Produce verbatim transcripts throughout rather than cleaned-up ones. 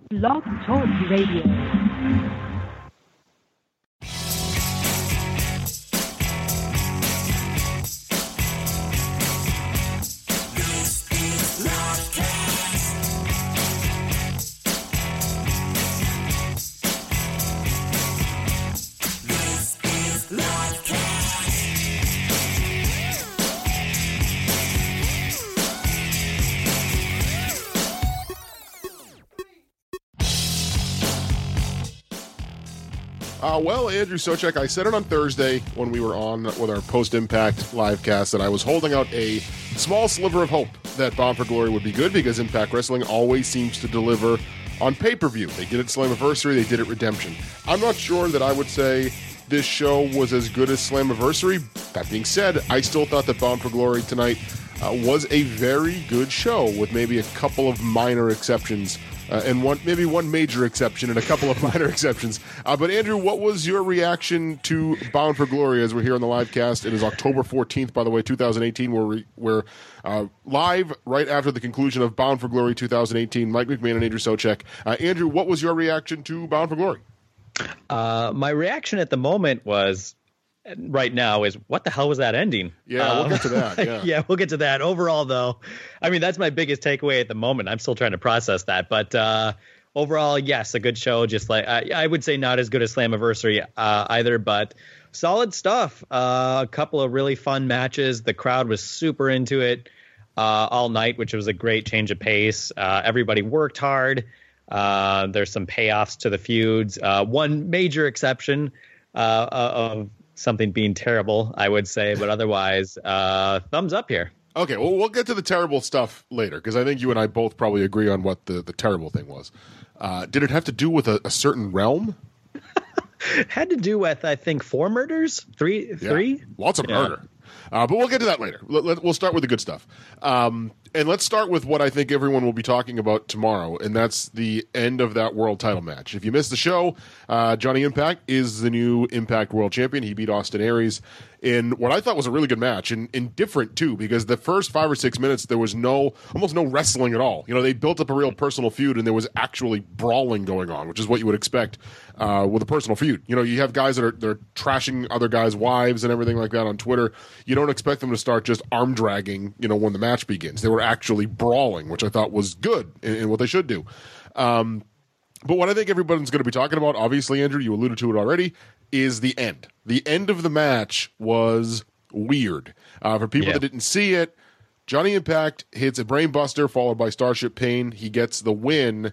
Blog Talk Radio. Uh, well, Andrew Socek, I said it on Thursday when we were on with our post-Impact live cast that I was holding out a small sliver of hope that Bound for Glory would be good because Impact Wrestling always seems to deliver on pay-per-view. They did it Slammiversary, they did it Redemption. I'm not sure that I would say this show was as good as Slammiversary. That being said, I still thought that Bound for Glory tonight uh, was a very good show with maybe a couple of minor exceptions. Uh, and one, maybe one major exception and a couple of minor exceptions. Uh, but Andrew, what was your reaction to Bound for Glory as we're here on the live cast? It is October fourteenth, by the way, two thousand eighteen. We're, we, we're uh, live right after the conclusion of Bound for Glory two thousand eighteen. Mike McMahon and Andrew Socek. Uh, Andrew, what was your reaction to Bound for Glory? Uh, my reaction at the moment was, right now, is what the hell was that ending? Yeah, um, we'll get to that. Yeah. yeah, we'll get to that. Overall, though, I mean, that's my biggest takeaway at the moment. I'm still trying to process that. But uh, overall, yes, a good show. Just like I, I would say not as good as Slammiversary uh, either, but solid stuff. Uh, a couple of really fun matches. The crowd was super into it uh, all night, which was a great change of pace. Uh, everybody worked hard. Uh, there's some payoffs to the feuds. Uh, one major exception uh, of something being terrible, I would say, but otherwise, uh, thumbs up here. Okay, well, we'll get to the terrible stuff later, because I think you and I both probably agree on what the, the terrible thing was. Uh, did it have to do with a, a certain realm? Had to do with, I think, four murders? Three? Yeah, Three? Lots of yeah. murder. Uh, but we'll get to that later. Let, let, we'll start with the good stuff. Um, and let's start with what I think everyone will be talking about tomorrow, and that's the end of that world title match. If you missed the show, uh, Johnny Impact is the new Impact World Champion. He beat Austin Aries in what I thought was a really good match, and, and different too, because the first five or six minutes there was no, almost no wrestling at all. You know, they built up a real personal feud, and there was actually brawling going on, which is what you would expect uh, with a personal feud. You know, you have guys that are they're trashing other guys' wives and everything like that on Twitter. You don't expect them to start just arm dragging, you know, when the match begins. They were actually brawling, which I thought was good and, and what they should do. Um, But what I think everybody's going to be talking about, obviously, Andrew, you alluded to it already, is the end. The end of the match was weird. Uh, for people yeah. that didn't see it, Johnny Impact hits a brainbuster followed by Starship Pain. He gets the win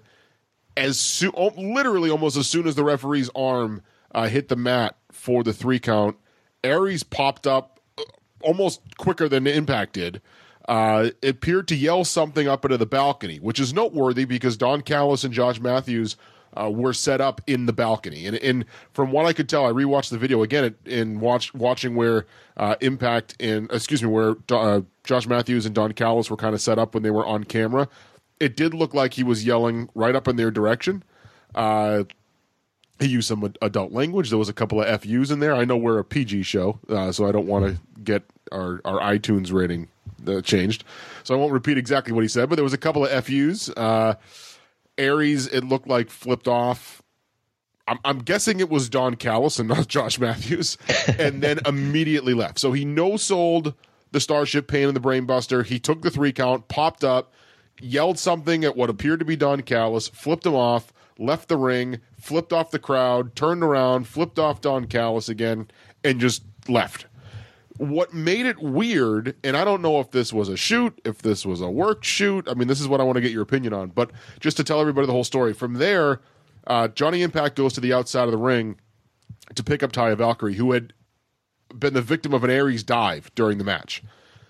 as soon, oh, literally almost as soon as the referee's arm uh, hit the mat for the three count. Aries popped up almost quicker than Impact did. Uh, it appeared to yell something up into the balcony, which is noteworthy because Don Callis and Josh Matthews uh, were set up in the balcony. And, and from what I could tell, I rewatched the video again in watch, watching where uh, Impact and, excuse me, where uh, Josh Matthews and Don Callis were kind of set up when they were on camera. It did look like he was yelling right up in their direction. Uh, he used some adult language. There was a couple of F Us in there. I know we're a P G show, uh, so I don't want to get our, our iTunes rating Uh, changed, so I won't repeat exactly what he said, but there was a couple of F Us. Uh, Aries, it looked like, flipped off. I'm, I'm guessing it was Don Callis and not Josh Matthews, and then immediately left. So he no-sold the Starship Pain and the Brainbuster. He took the three count, popped up, yelled something at what appeared to be Don Callis, flipped him off, left the ring, flipped off the crowd, turned around, flipped off Don Callis again, and just left. What made it weird, and I don't know if this was a shoot, if this was a work shoot. I mean, this is what I want to get your opinion on. But just to tell everybody the whole story, from there, uh, Johnny Impact goes to the outside of the ring to pick up Taya Valkyrie, who had been the victim of an Aries dive during the match.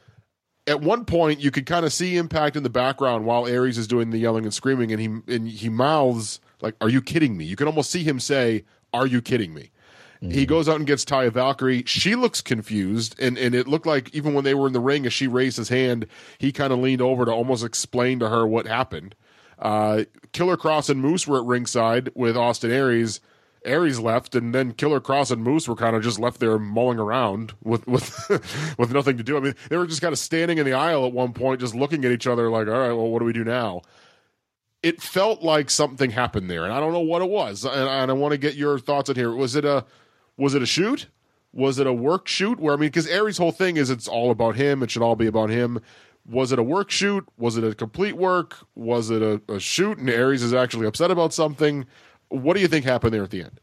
At one point, you could kind of see Impact in the background while Aries is doing the yelling and screaming, and he and he mouths, like, "Are you kidding me?" You can almost see him say, "Are you kidding me?" He goes out and gets Taya Valkyrie. She looks confused, and, and it looked like even when they were in the ring, as she raised his hand, he kind of leaned over to almost explain to her what happened. Uh, Killer Kross and Moose were at ringside with Austin Aries. Aries left, and then Killer Kross and Moose were kind of just left there mulling around with with with nothing to do. I mean, they were just kind of standing in the aisle at one point, just looking at each other like, all right, well, what do we do now? it felt like something happened there, and I don't know what it was. And, and I want to get your thoughts on here. Was it a was it a shoot? Was it a work shoot? Where I mean, because Aries' whole thing is it's all about him. It should all be about him. Was it a work shoot? Was it a complete work? Was it a, a shoot and Aries is actually upset about something? What do you think happened there at the end?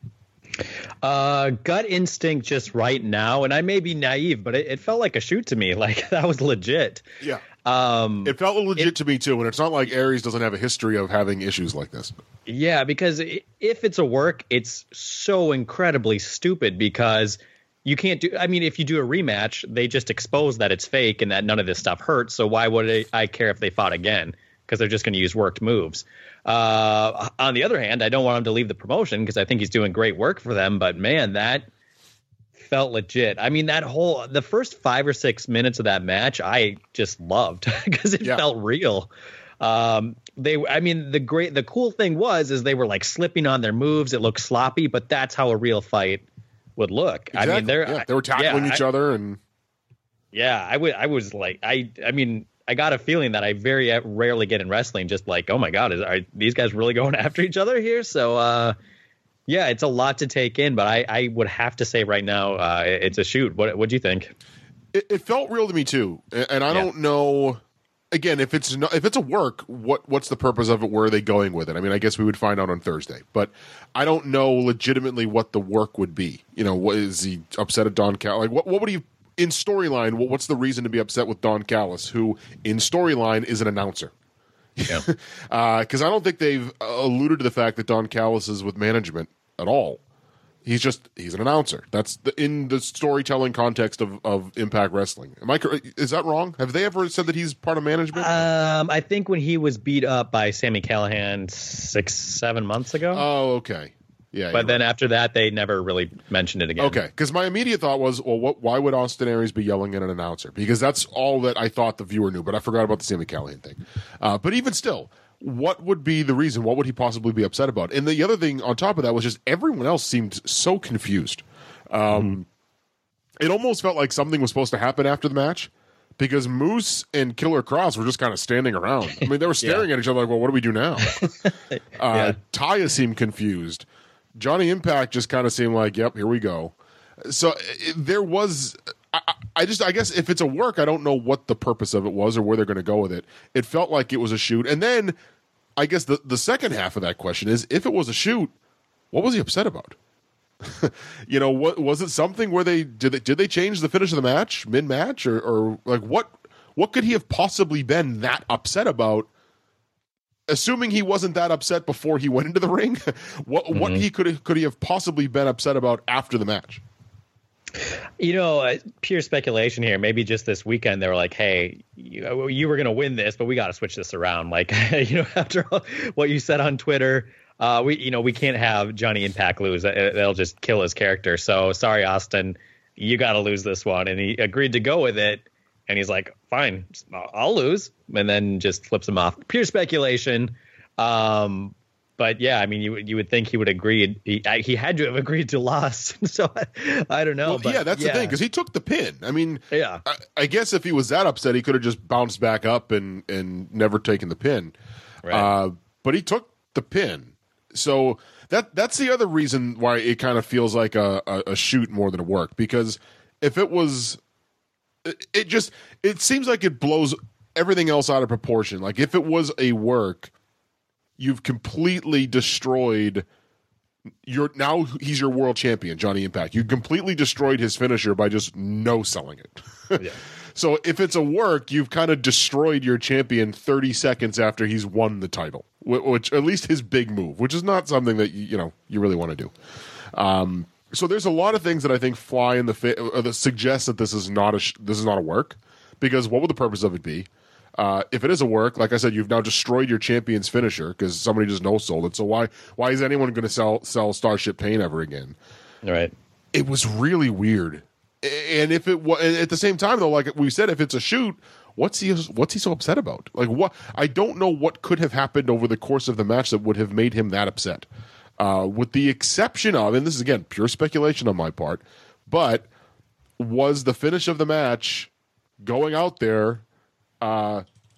Uh, gut instinct just right now, and I may be naive, but it, it felt like a shoot to me. Like that was legit. Yeah. Um, it felt legit it, to me too, and it's not like Aries doesn't have a history of having issues like this. Yeah, because if it's a work, it's so incredibly stupid because you can't do. I mean, if you do a rematch, they just expose that it's fake and that none of this stuff hurts. So why would I, I care if they fought again? Because they're just going to use worked moves. Uh, on the other hand, I don't want him to leave the promotion because I think he's doing great work for them. But man, that felt legit. I mean, that whole the first five or six minutes of that match, I just loved because it yeah. felt real. Um, they, I mean, the great, the cool thing was is they were like slipping on their moves. It looked sloppy, but that's how a real fight would look. Exactly. I mean, they're yeah, they were tackling yeah, each I, other, and yeah, I would, I was like, I, I mean. I got a feeling that I very rarely get in wrestling. Just like, oh my God, is, are these guys really going after each other here? So, uh, yeah, it's a lot to take in. But I, I would have to say right now, uh, it's a shoot. What what do you think? It, it felt real to me too, and I yeah. don't know. Again, if it's not, if it's a work, what what's the purpose of it? Where are they going with it? I mean, I guess we would find out on Thursday, but I don't know legitimately what the work would be. You know, what is he upset at Don Cal? Like, what what would he? In storyline, what's the reason to be upset with Don Callis, who in storyline is an announcer? Yeah, because uh, I don't think they've alluded to the fact that Don Callis is with management at all. He's just he's an announcer. That's the, in the storytelling context of, of Impact Wrestling. Am I is that wrong? Have they ever said that he's part of management? Um, I think when he was beat up by Sami Callihan six seven months ago. Oh, okay. Yeah, but then right. after that, they never really mentioned it again. Okay, because my immediate thought was, well, what, why would Austin Aries be yelling at an announcer? Because that's all that I thought the viewer knew, but I forgot about the Sami Callihan thing. Uh, but even still, what would be the reason? What would he possibly be upset about? And the other thing on top of that was just everyone else seemed so confused. Um, mm-hmm. It almost felt like something was supposed to happen after the match, because Moose and Killer Kross were just kind of standing around. I mean, they were staring yeah. at each other like, well, what do we do now? uh, yeah. Taya seemed confused. Johnny Impact just kind of seemed like, yep, here we go. So it, there was, I, I just, I guess if it's a work, I don't know what the purpose of it was or where they're going to go with it. It felt like it was a shoot. And then I guess the, the second half of that question is, if it was a shoot, what was he upset about? you know, what was it something where they did they, did they change the finish of the match mid match or, or like what, what could he have possibly been that upset about? Assuming he wasn't that upset before he went into the ring, what mm-hmm. what he could could he have possibly been upset about after the match? You know, uh, pure speculation here. Maybe just this weekend they were like, "Hey, you, you were going to win this, but we got to switch this around." Like, you know, after what you said on Twitter, uh, we you know we can't have Johnny Impact lose. That'll just kill his character. So sorry, Austin, you got to lose this one. And he agreed to go with it. And he's like, fine, I'll lose. And then just flips him off. Pure speculation. Um, but yeah, I mean, you you would think he would agree. He, he had to have agreed to loss. so I, I don't know. Well, but yeah, that's yeah. the thing, because he took the pin. I mean, yeah. I, I guess if he was that upset, he could have just bounced back up and, and never taken the pin. Right. Uh, but he took the pin. So that that's the other reason why it kind of feels like a, a, a shoot more than a work. Because if it was... It just it seems like it blows everything else out of proportion. Like if it was a work, you've completely destroyed your now he's your world champion, Johnny Impact. You completely destroyed his finisher by just no selling it. yeah. So if it's a work, you've kind of destroyed your champion thirty seconds after he's won the title, which at least his big move, which is not something that you, you know you really want to do. Um, So there's a lot of things that I think fly in the fa- or that suggest that this is not a sh- this is not a work, because what would the purpose of it be? Uh, if it is a work, like I said, you've now destroyed your champion's finisher because somebody just no sold it. So why why is anyone going to sell sell Starship Pain ever again? All right. It was really weird, and if it was at the same time though, like we said, if it's a shoot, what's he what's he so upset about? Like what? I don't know what could have happened over the course of the match that would have made him that upset. Uh, with the exception of, and this is again pure speculation on my part, but was the finish of the match going out there, uh,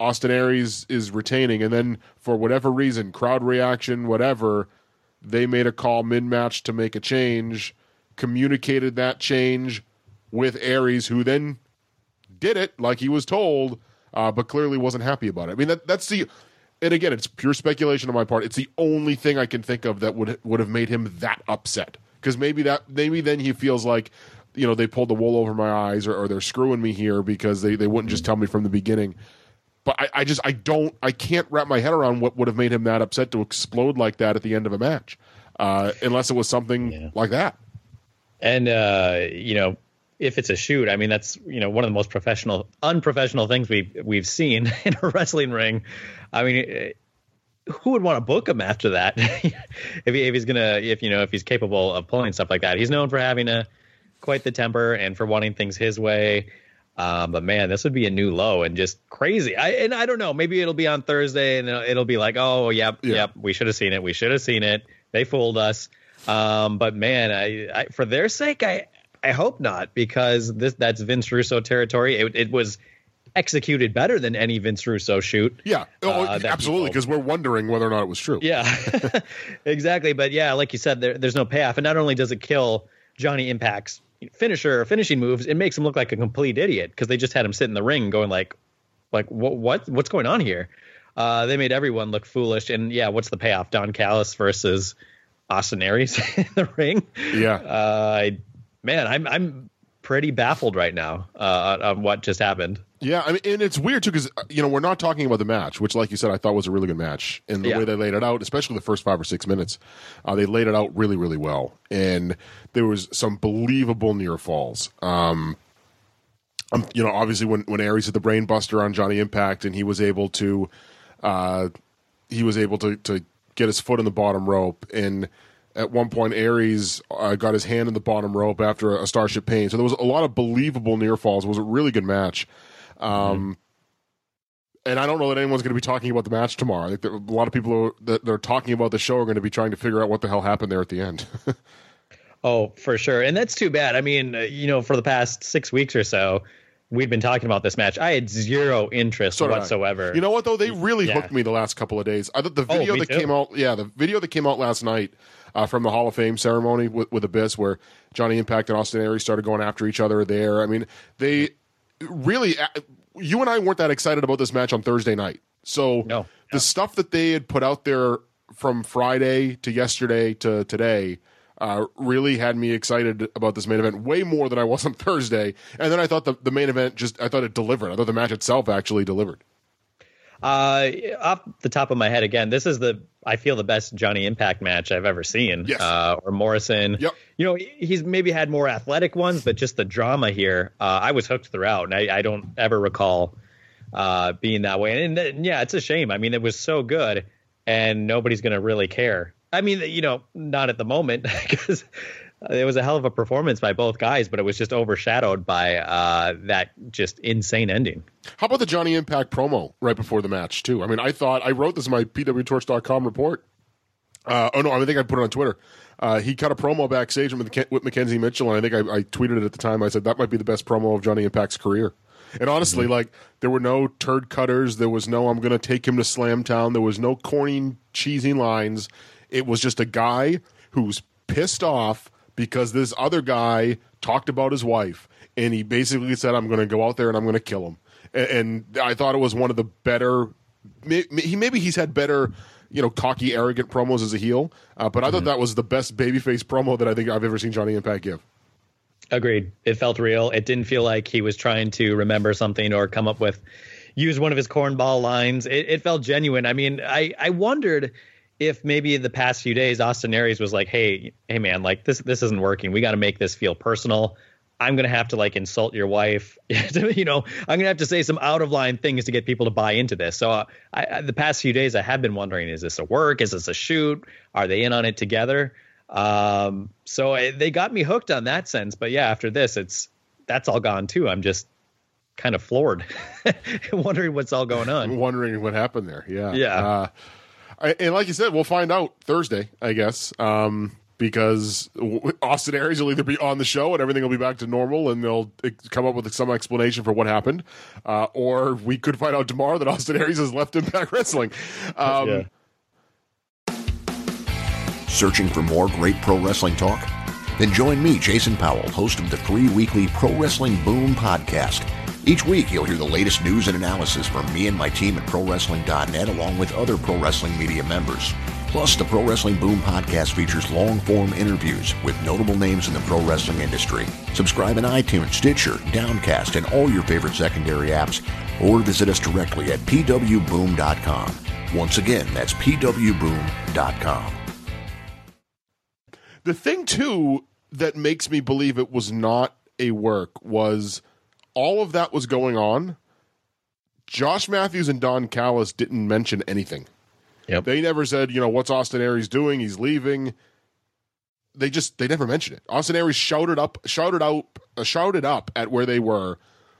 Austin Aries is retaining, and then for whatever reason, crowd reaction, whatever, they made a call mid-match to make a change, communicated that change with Aries, who then did it like he was told, uh, but clearly wasn't happy about it. I mean, that that's the, and again, it's pure speculation on my part. It's the only thing I can think of that would would have made him that upset, because maybe that maybe then he feels like, you know, they pulled the wool over my eyes, or, or they're screwing me here because they, they wouldn't just tell me from the beginning. But I, I just I don't I can't wrap my head around what would have made him that upset to explode like that at the end of a match, uh, unless it was something yeah. like that. And uh, you know, if it's a shoot, I mean, that's, you know, one of the most professional, unprofessional things we've we've seen in a wrestling ring. I mean, who would want to book him after that? if he, if he's gonna if you know if he's capable of pulling stuff like that. He's known for having a quite the temper and for wanting things his way. Um, but man, this would be a new low and just crazy. I and I don't know. Maybe it'll be on Thursday and it'll, it'll be like, oh, yep, yeah. yep, we should have seen it. We should have seen it. They fooled us. Um, but man, I, I for their sake, I I hope not, because this that's Vince Russo territory. It, it was executed better than any Vince Russo shoot. Yeah, oh, uh, absolutely, because we're wondering whether or not it was true. Yeah, exactly. But yeah, like you said, there, there's no payoff, and not only does it kill Johnny Impact's finisher or finishing moves, it makes him look like a complete idiot, because they just had him sit in the ring going like, like what, what, what's going on here? Uh, they made everyone look foolish. And yeah, what's the payoff? Don Callis versus Austin Aries in the ring. Yeah. Uh, I, man, I'm, I'm pretty baffled right now uh, on what just happened. Yeah, I mean, and it's weird too, because you know, we're not talking about the match, which, like you said, I thought was a really good match, and the yeah. way they laid it out, especially the first five or six minutes, uh, they laid it out really, really well, and there was some believable near falls. Um, um you know, obviously when when Aries hit the brain buster on Johnny Impact, and he was able to, uh, he was able to to get his foot in the bottom rope, and at one point Aries uh, got his hand in the bottom rope after a, a Starship Pain. So there was a lot of believable near falls. It was a really good match. Um, mm-hmm. And I don't know that anyone's going to be talking about the match tomorrow. I think that a lot of people are, that are talking about the show are going to be trying to figure out what the hell happened there at the end. Oh, for sure. And that's too bad. I mean, uh, you know, for the past six weeks or so, we've been talking about this match. I had zero interest so whatsoever. You know what, though? They really yeah. hooked me the last couple of days. I thought the video oh, that too. came out, yeah, the video that came out last night uh, from the Hall of Fame ceremony with, with Abyss, where Johnny Impact and Austin Aries started going after each other there. I mean, they really, you and I weren't that excited about this match on Thursday night. So no, the no. stuff that they had put out there from Friday to yesterday to today uh, really had me excited about this main event way more than I was on Thursday. And then I thought the, the main event just, I thought it delivered. I thought the match itself actually delivered. Uh, off the top of my head, again, this is the, I feel the best Johnny Impact match I've ever seen. Yes. Uh, or Morrison. Yep. You know, he's maybe had more athletic ones, but just the drama here, uh, I was hooked throughout, and I, I don't ever recall uh, being that way. And, and yeah, it's a shame. I mean, it was so good, and nobody's going to really care. I mean, you know, not at the moment, because it was a hell of a performance by both guys, but it was just overshadowed by uh, that just insane ending. How about the Johnny Impact promo right before the match, too? I mean, I thought, I wrote this in my P W Torch dot com report. Uh, oh, no, I think I put it on Twitter. Uh, he cut a promo backstage with, with Mackenzie Mitchell, and I think I, I tweeted it at the time. I said, that might be the best promo of Johnny Impact's career. And honestly, mm-hmm. like, there were no turd cutters. There was no, I'm going to take him to Slamtown. There was no corny, cheesy lines. It was just a guy who's pissed off because this other guy talked about his wife, and he basically said, I'm going to go out there and I'm going to kill him. And, and I thought it was one of the better, he maybe he's had better, you know, cocky, arrogant promos as a heel, uh, but I mm-hmm. thought that was the best babyface promo that I think I've ever seen Johnny Impact give. Agreed. It felt real. It didn't feel like he was trying to remember something or come up with, use one of his cornball lines. It, it felt genuine. I mean, I, I wondered if maybe the past few days Austin Aries was like, hey, hey man, like this, this isn't working. We got to make this feel personal. I'm going to have to like insult your wife. you know, I'm going to have to say some out of line things to get people to buy into this. So uh, I, I, the past few days I have been wondering, is this a work? Is this a shoot? Are they in on it together? Um, so I, they got me hooked on that sense. But yeah, after this, it's, that's all gone too. I'm just kind of floored, wondering what's all going on. Wondering what happened there. Yeah. Yeah. Uh, I, and like you said, we'll find out Thursday, I guess, um, because Austin Aries will either be on the show and everything will be back to normal and they'll come up with some explanation for what happened, uh, or we could find out tomorrow that Austin Aries has left Impact Wrestling. Um, yeah. Searching for more great pro wrestling talk? Then join me, Jason Powell, host of the free weekly Pro Wrestling Boom podcast. Each week, you'll hear the latest news and analysis from me and my team at Pro Wrestling dot net, along with other Pro Wrestling Media members. Plus, the Pro Wrestling Boom podcast features long-form interviews with notable names in the pro wrestling industry. Subscribe in iTunes, Stitcher, Downcast, and all your favorite secondary apps, or visit us directly at P W boom dot com. Once again, that's P W boom dot com. The thing, too, that makes me believe it was not a work was all of that was going on. Josh Matthews and Don Callis didn't mention anything. Yep. They never said, you know, what's Austin Aries doing? He's leaving. They just, they never mentioned it. Austin Aries shouted up, shouted out, uh, shouted up at where they were,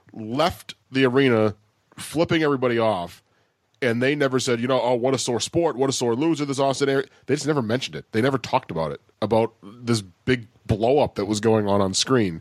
left the arena, flipping everybody off. And they never said, you know, oh, what a sore sport, what a sore loser this Austin Aries. They just never mentioned it. They never talked about it, about this big blow up that was going on on screen,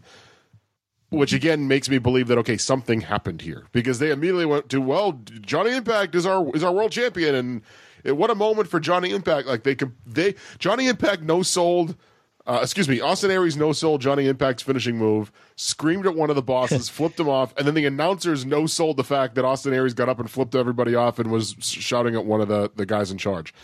which again makes me believe that, okay, something happened here, because they immediately went to, well, Johnny Impact is our is our world champion, and it, what a moment for Johnny Impact. Like they could, they Johnny Impact no sold. Uh, excuse me, Austin Aries no-sold Johnny Impact's finishing move, screamed at one of the bosses, flipped him off, and then the announcers no-sold the fact that Austin Aries got up and flipped everybody off and was shouting at one of the, the guys in charge.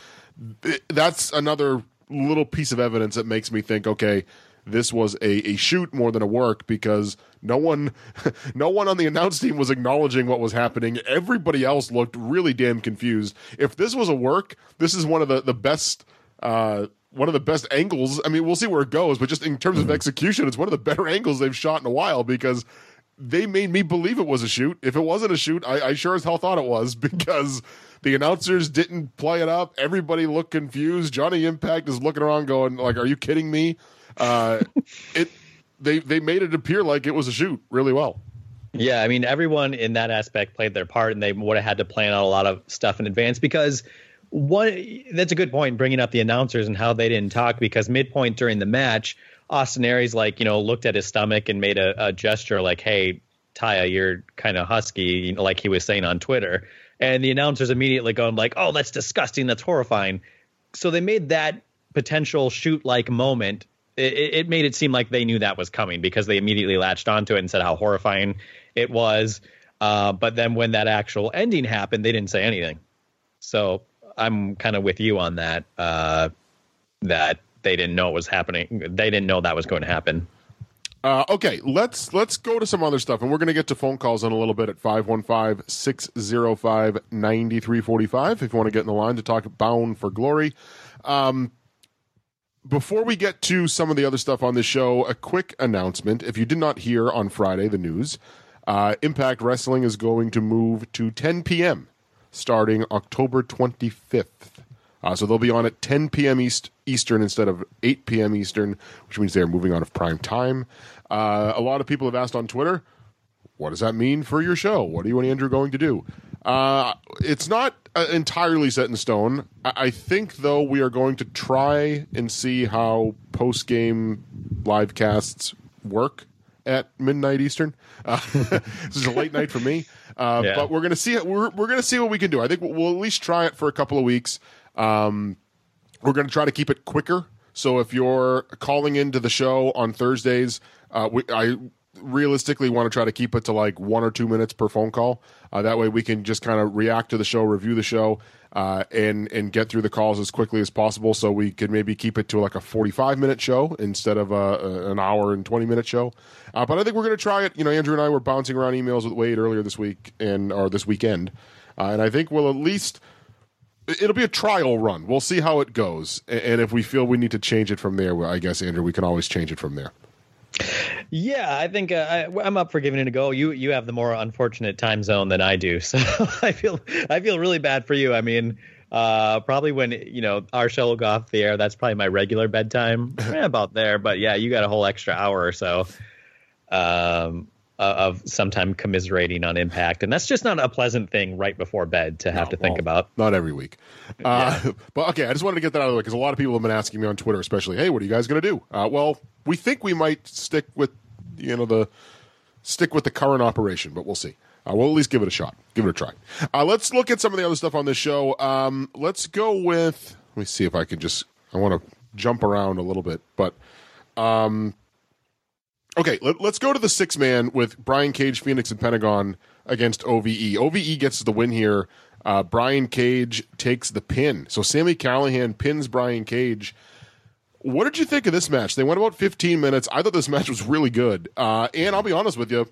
That's another little piece of evidence that makes me think, okay, this was a, a shoot more than a work, because no one no one on the announce team was acknowledging what was happening. Everybody else looked really damn confused. If this was a work, this is one of the, the best... Uh, one of the best angles. I mean, we'll see where it goes, but just in terms of execution, it's one of the better angles they've shot in a while, because they made me believe it was a shoot. If it wasn't a shoot, I, I sure as hell thought it was, because the announcers didn't play it up. Everybody looked confused. Johnny Impact is looking around going, like, are you kidding me? Uh, it they they made it appear like it was a shoot really well. Yeah, I mean, everyone in that aspect played their part, and they would have had to plan out a lot of stuff in advance, because What that's a good point, bringing up the announcers and how they didn't talk, because midpoint during the match, Austin Aries, like, you know, looked at his stomach and made a, a gesture like, hey, Taya, you're kind of husky, you know, like he was saying on Twitter. And the announcers immediately going like, oh, that's disgusting. That's horrifying. So they made that potential shoot like moment. It, it made it seem like they knew that was coming, because they immediately latched onto it and said how horrifying it was. Uh, but then when that actual ending happened, they didn't say anything. So I'm kind of with you on that, uh, that they didn't know it was happening. They didn't know that was going to happen. Uh, okay, let's let's go to some other stuff, and we're going to get to phone calls in a little bit at five one five, six oh five, nine three four five if you want to get in the line to talk Bound for Glory. Um, before we get to some of the other stuff on this show, a quick announcement. If you did not hear on Friday the news, uh, Impact Wrestling is going to move to ten p.m. starting October twenty-fifth. Uh, so they'll be on at ten p.m. East, Eastern instead of eight p.m. Eastern, which means they're moving out of prime time. Uh, a lot of people have asked on Twitter, what does that mean for your show? What are you and Andrew going to do? Uh, it's not uh, entirely set in stone. I-, I think, though, we are going to try and see how post-game live casts work at midnight Eastern. Uh, this is a late night for me, uh, yeah. but we're gonna see. We're we're gonna see what we can do. I think we'll, we'll at least try it for a couple of weeks. Um, we're gonna try to keep it quicker. So if you're calling into the show on Thursdays, uh, we, I realistically want to try to keep it to like one or two minutes per phone call. Uh, that way we can just kind of react to the show, review the show, uh, and and get through the calls as quickly as possible. So we could maybe keep it to like a forty-five minute show instead of a, a, an hour and twenty minute show. Uh, but I think we're going to try it. You know, Andrew and I were bouncing around emails with Wade earlier this week and or this weekend, uh, and I think we'll at least it'll be a trial run. We'll see how it goes, and, and if we feel we need to change it from there, well, I guess Andrew, we can always change it from there. Yeah, I think uh, I, I'm up for giving it a go. You you have the more unfortunate time zone than I do, so I feel I feel really bad for you. I mean, uh, probably when you know our show will go off the air, that's probably my regular bedtime, eh, about there. But yeah, you got a whole extra hour or so. Um, uh, of sometime commiserating on Impact, and that's just not a pleasant thing right before bed to have No, to think well, about. Not every week. Uh, Yeah. But okay, I just wanted to get that out of the way because a lot of people have been asking me on Twitter, especially, hey, what are you guys going to do? Uh, well, we think we might stick with, you know, the stick with the current operation, but we'll see. Uh, we'll at least give it a shot. Give it a try. Uh, let's look at some of the other stuff on this show. Um, let's go with, let me see if I can just, I want to jump around a little bit, but um, okay, let, let's go to the six man with Brian Cage, Phoenix, and Pentagon against O V E. O V E gets the win here. Uh, Brian Cage takes the pin. So Sami Callihan pins Brian Cage. What did you think of this match? They went about fifteen minutes. I thought this match was really good. Uh, and I'll be honest with you,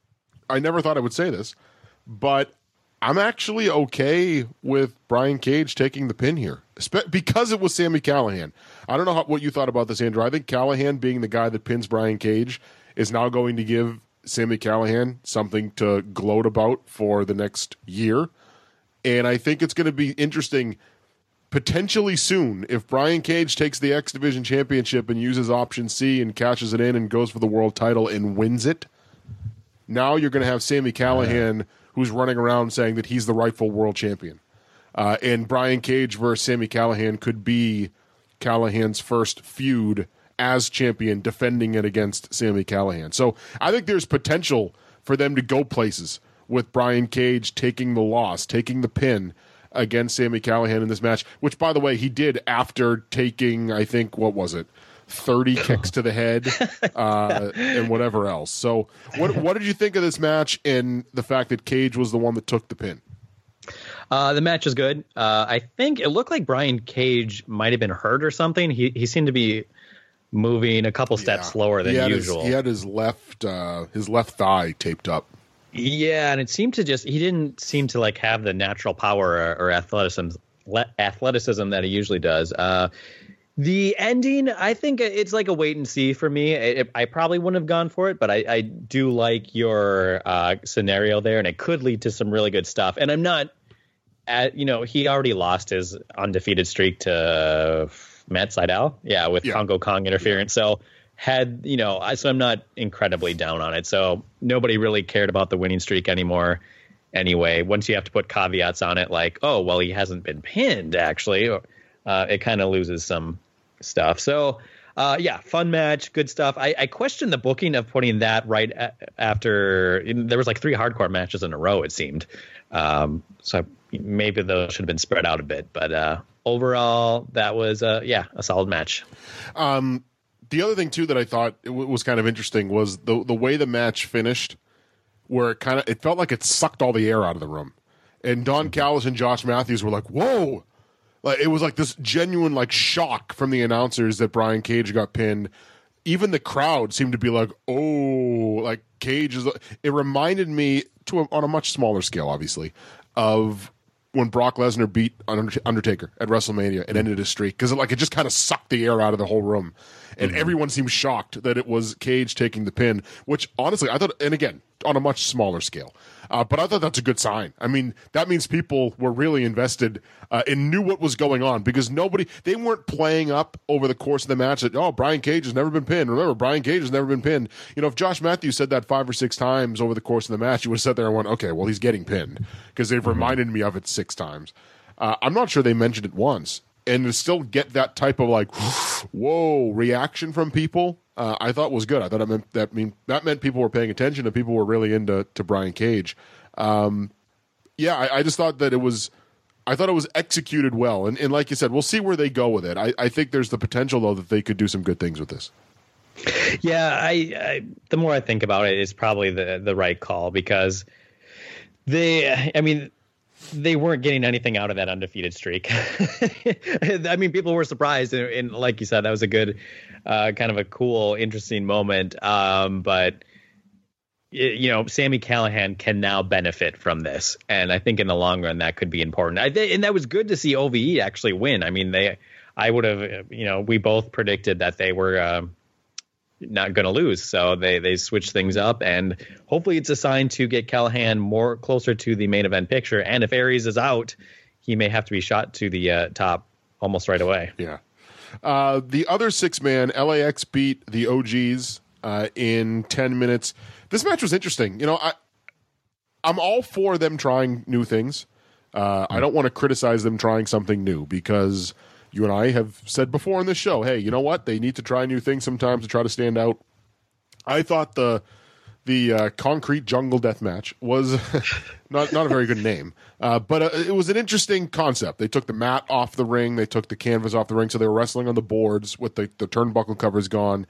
I never thought I would say this, but I'm actually okay with Brian Cage taking the pin here, because it was Sami Callihan. I don't know how, what you thought about this, Andrew. I think Callihan being the guy that pins Brian Cage is now going to give Sami Callihan something to gloat about for the next year. And I think it's going to be interesting potentially soon if Brian Cage takes the X Division Championship and uses Option C and cashes it in and goes for the world title and wins it. Now you're going to have Sami Callihan who's running around saying that he's the rightful world champion. Uh, and Brian Cage versus Sami Callihan could be Callahan's first feud as champion, defending it against Sami Callihan. So I think there's potential for them to go places with Brian Cage taking the loss, taking the pin against Sami Callihan in this match, which, by the way, he did after taking, I think, what was it, thirty kicks to the head uh, and whatever else. So what what did you think of this match and the fact that Cage was the one that took the pin? Uh, the match was good. Uh, I think it looked like Brian Cage might have been hurt or something. He he seemed to be moving a couple steps Yeah. slower than he usual. His, he had his left uh, his left thigh taped up. Yeah, and it seemed to just he didn't seem to like have the natural power or, or athleticism le- athleticism that he usually does. Uh, the ending, I think it's like a wait and see for me. It, I probably wouldn't have gone for it, but I, I do like your uh, scenario there, and it could lead to some really good stuff. And I'm not, at, you know, he already lost his undefeated streak to Matt Sydal, yeah, with Yeah. Congo Kong interference. Yeah. So had, you know, I, so I'm not incredibly down on it. So nobody really cared about the winning streak anymore. Anyway, once you have to put caveats on it, like, oh, well, he hasn't been pinned, actually, uh, it kind of loses some stuff. So, uh, yeah, fun match, good stuff. I, I question the booking of putting that right a- after there was like three hardcore matches in a row, it seemed. Um, so maybe those should have been spread out a bit. But uh, overall, that was, uh, yeah, a solid match. Um, the other thing, too, that I thought it w- was kind of interesting was the the way the match finished, where it kind of it felt like it sucked all the air out of the room. And Don Callis and Josh Matthews were like, whoa. Like, it was like this genuine like shock from the announcers that Brian Cage got pinned. Even the crowd seemed to be like, oh, like Cage is. It reminded me, to a, on a much smaller scale, obviously, of when Brock Lesnar beat Undertaker at WrestleMania and ended his streak, because it, like, it just kind of sucked the air out of the whole room. And mm-hmm. everyone seemed shocked that it was Cage taking the pin, which honestly I thought, and again, on a much smaller scale. Uh, but I thought that's a good sign. I mean, that means people were really invested uh, and knew what was going on, because nobody, they weren't playing up over the course of the match that, oh, Brian Cage has never been pinned. Remember, Brian Cage has never been pinned. You know, if Josh Matthews said that five or six times over the course of the match, you would have sat there and went, okay, well, he's getting pinned, because they've mm-hmm. reminded me of it six times. Uh, I'm not sure they mentioned it once. And to still get that type of like, whoa, reaction from people, uh, I thought was good. I thought it meant that mean that meant people were paying attention and people were really into to Brian Cage. Um, yeah, I, I just thought that it was, I thought it was executed well. And, and like you said, we'll see where they go with it. I, I think there's the potential though that they could do some good things with this. Yeah, I, I the more I think about it, it's probably the the right call, because they, I mean. They weren't getting anything out of that undefeated streak. I mean, people were surprised, and, and like you said, that was a good, uh, kind of a cool, interesting moment. Um, but it, you know, Sami Callihan can now benefit from this, and I think in the long run that could be important. I th- and that was good to see O V E actually win. I mean, they, I would have, you know, we both predicted that they were. Uh, not going to lose, so they they switch things up, and hopefully it's a sign to get Callihan more closer to the main event picture. And if Aries is out, he may have to be shot to the uh, top almost right away. Yeah. Uh, the other six man, L A X beat the O Gs uh, in ten minutes. this match was interesting. You know, I I'm all for them trying new things. Uh, I don't want to criticize them trying something new because you and I have said before in this show, hey, you know what? They need to try new things sometimes to try to stand out. I thought the the uh, concrete jungle death match was not not a very good name, uh, but uh, it was an interesting concept. They took the mat off the ring, they took the canvas off the ring, so they were wrestling on the boards with the, the turnbuckle covers gone.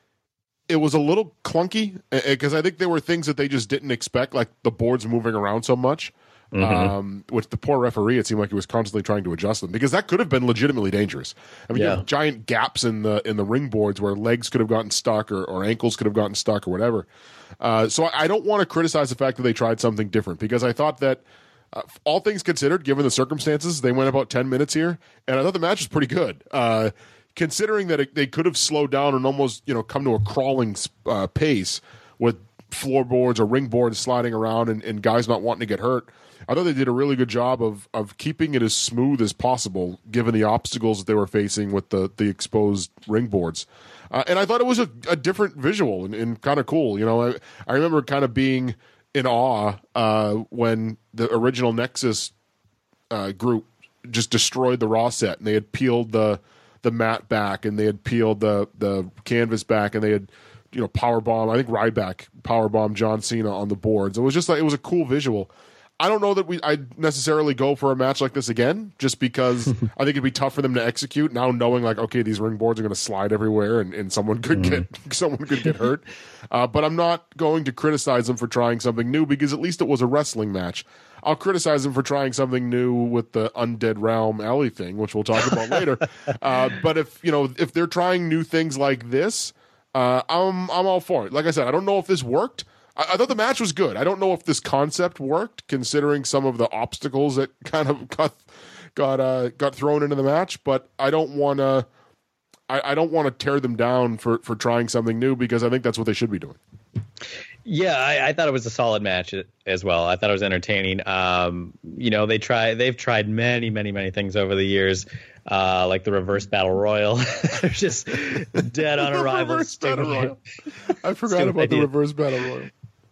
It was a little clunky because I think there were things that they just didn't expect, like the boards moving around so much. Mm-hmm. Um, with the poor referee, it seemed like he was constantly trying to adjust them because that could have been legitimately dangerous. I mean, yeah. you have giant gaps in the in the ring boards where legs could have gotten stuck or, or ankles could have gotten stuck or whatever. Uh, so I, I don't want to criticize the fact that they tried something different because I thought that uh, all things considered, given the circumstances, they went about ten minutes here, and I thought the match was pretty good. Uh, considering that it, they could have slowed down and almost you know come to a crawling uh, pace with floorboards or ring boards sliding around and, and guys not wanting to get hurt. I thought they did a really good job of of keeping it as smooth as possible, given the obstacles that they were facing with the the exposed ring boards. Uh, and I thought it was a, a different visual and, and kind of cool. You know, I, I remember kind of being in awe uh, when the original Nexus uh, group just destroyed the Raw set, and they had peeled the the mat back, and they had peeled the the canvas back, and they had you know powerbomb. I think Ryback powerbomb John Cena on the boards. It was just like it was a cool visual. I don't know that we I'd necessarily go for a match like this again, just because I think it'd be tough for them to execute now, knowing like, okay, these ring boards are going to slide everywhere and, and someone could mm. get someone could get hurt. Uh, but I'm not going to criticize them for trying something new because at least it was a wrestling match. I'll criticize them for trying something new with the Undead Realm Alley thing, which we'll talk about later. Uh, but if you know if they're trying new things like this, uh, I'm I'm all for it. Like I said, I don't know if this worked. I thought the match was good. I don't know if this concept worked, considering some of the obstacles that kind of got got uh, got thrown into the match. But I don't want to. I, I don't want to tear them down for, for trying something new because I think that's what they should be doing. Yeah, I, I thought it was a solid match as well. I thought it was entertaining. Um, you know, they try they've tried many, many, many things over the years. Uh, like the reverse battle royal, just dead on arrival. Battle royal. I forgot about idea. the reverse battle royal.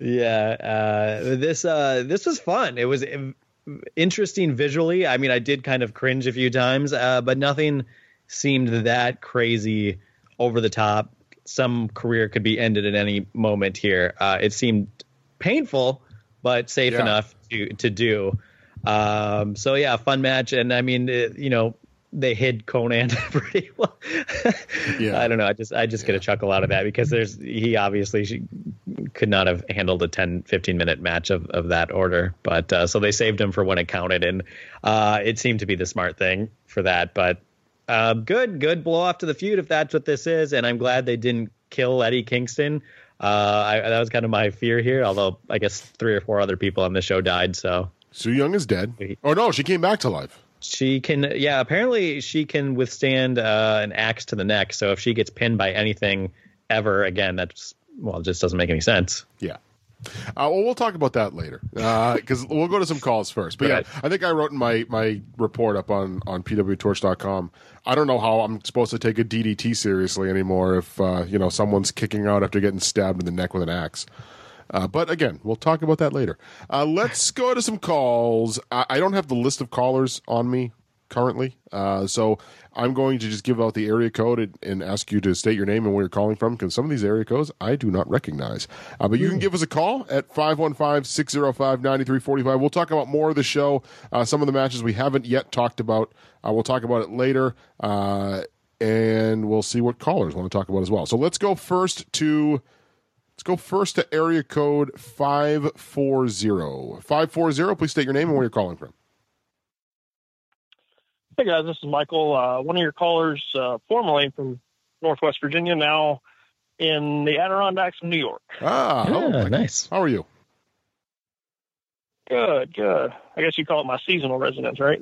Yeah, uh, this uh, this was fun. It was interesting visually. I mean, I did kind of cringe a few times, uh, but nothing seemed that crazy over the top. Some career could be ended at any moment here. Uh, it seemed painful, but safe yeah. enough to to do. Um, so yeah, fun match, and I mean, it, you know. They hid Conan pretty well. yeah. I don't know. I just I just yeah. get a chuckle out of that because there's he obviously could not have handled a ten, fifteen minute match of, of that order. But uh, so they saved him for when it counted. And uh, it seemed to be the smart thing for that. But uh, good, good blow off to the feud if that's what this is. And I'm glad they didn't kill Eddie Kingston. Uh, I, that was kind of my fear here, although I guess three or four other people on the show died. So Su Yung is dead. Oh, no, she came back to life. She can, yeah, apparently she can withstand uh, an axe to the neck. So if she gets pinned by anything ever again, that's, well, it just doesn't make any sense. Yeah. Uh, well, we'll talk about that later because uh, we'll go to some calls first. But yeah, I think I wrote in my, my report up on, on P W torch dot com. I don't know how I'm supposed to take a D D T seriously anymore if, uh, you know, someone's kicking out after getting stabbed in the neck with an axe. Uh, but again, we'll talk about that later. Uh, let's go to some calls. I, I don't have the list of callers on me currently, uh, so I'm going to just give out the area code and, and ask you to state your name and where you're calling from because some of these area codes I do not recognize. Uh, but you can give us a call at five one five, six oh five, nine three four five. We'll talk about more of the show, uh, some of the matches we haven't yet talked about. Uh, we'll talk about it later, uh, and we'll see what callers want to talk about as well. So let's go first to... Let's go first to area code five four zero. five four zero, please state your name and where you're calling from. Hey, guys, this is Michael, uh, one of your callers, uh, formerly from Northwest Virginia, now in the Adirondacks of New York. Ah, yeah, oh, nice. How are you? Good, good. I guess you call it my seasonal residence, right?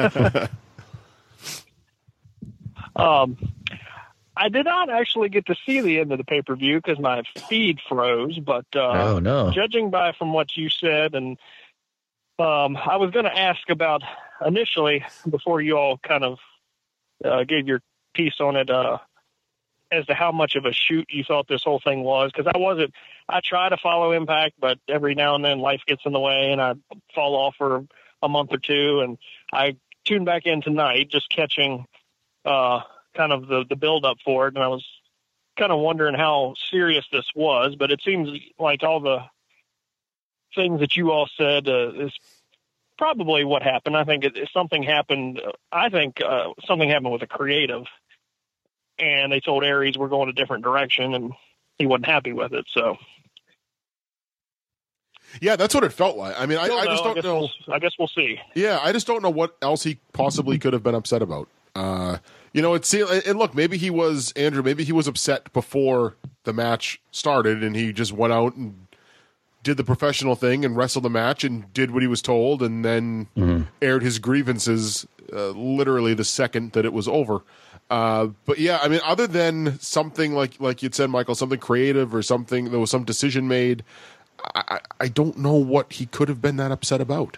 um. I did not actually get to see the end of the pay-per-view because my feed froze, but uh, oh, no. judging by from what you said, and um, I was going to ask about initially, before you all kind of uh, gave your piece on it, uh, as to how much of a shoot you thought this whole thing was, because I wasn't. I try to follow Impact, but every now and then life gets in the way, and I fall off for a month or two. And I tuned back in tonight, just catching uh, kind of the the build up for it, and I was kind of wondering how serious this was. But it seems like all the things that you all said uh, is probably what happened. I think it, something happened. I think uh, something happened with a creative. And they told Aries we're going a different direction, and he wasn't happy with it. So, yeah, that's what it felt like. I mean, I, I just don't I guess know. We'll, I guess we'll see. Yeah, I just don't know what else he possibly could have been upset about. Uh, you know, it's and look, maybe he was Andrew. Maybe he was upset before the match started, and he just went out and did the professional thing and wrestled the match and did what he was told, and then mm-hmm. aired his grievances uh, literally the second that it was over. Uh, but yeah, I mean, other than something like like you'd said, Michael, something creative or something, there was some decision made, I, I, I don't know what he could have been that upset about.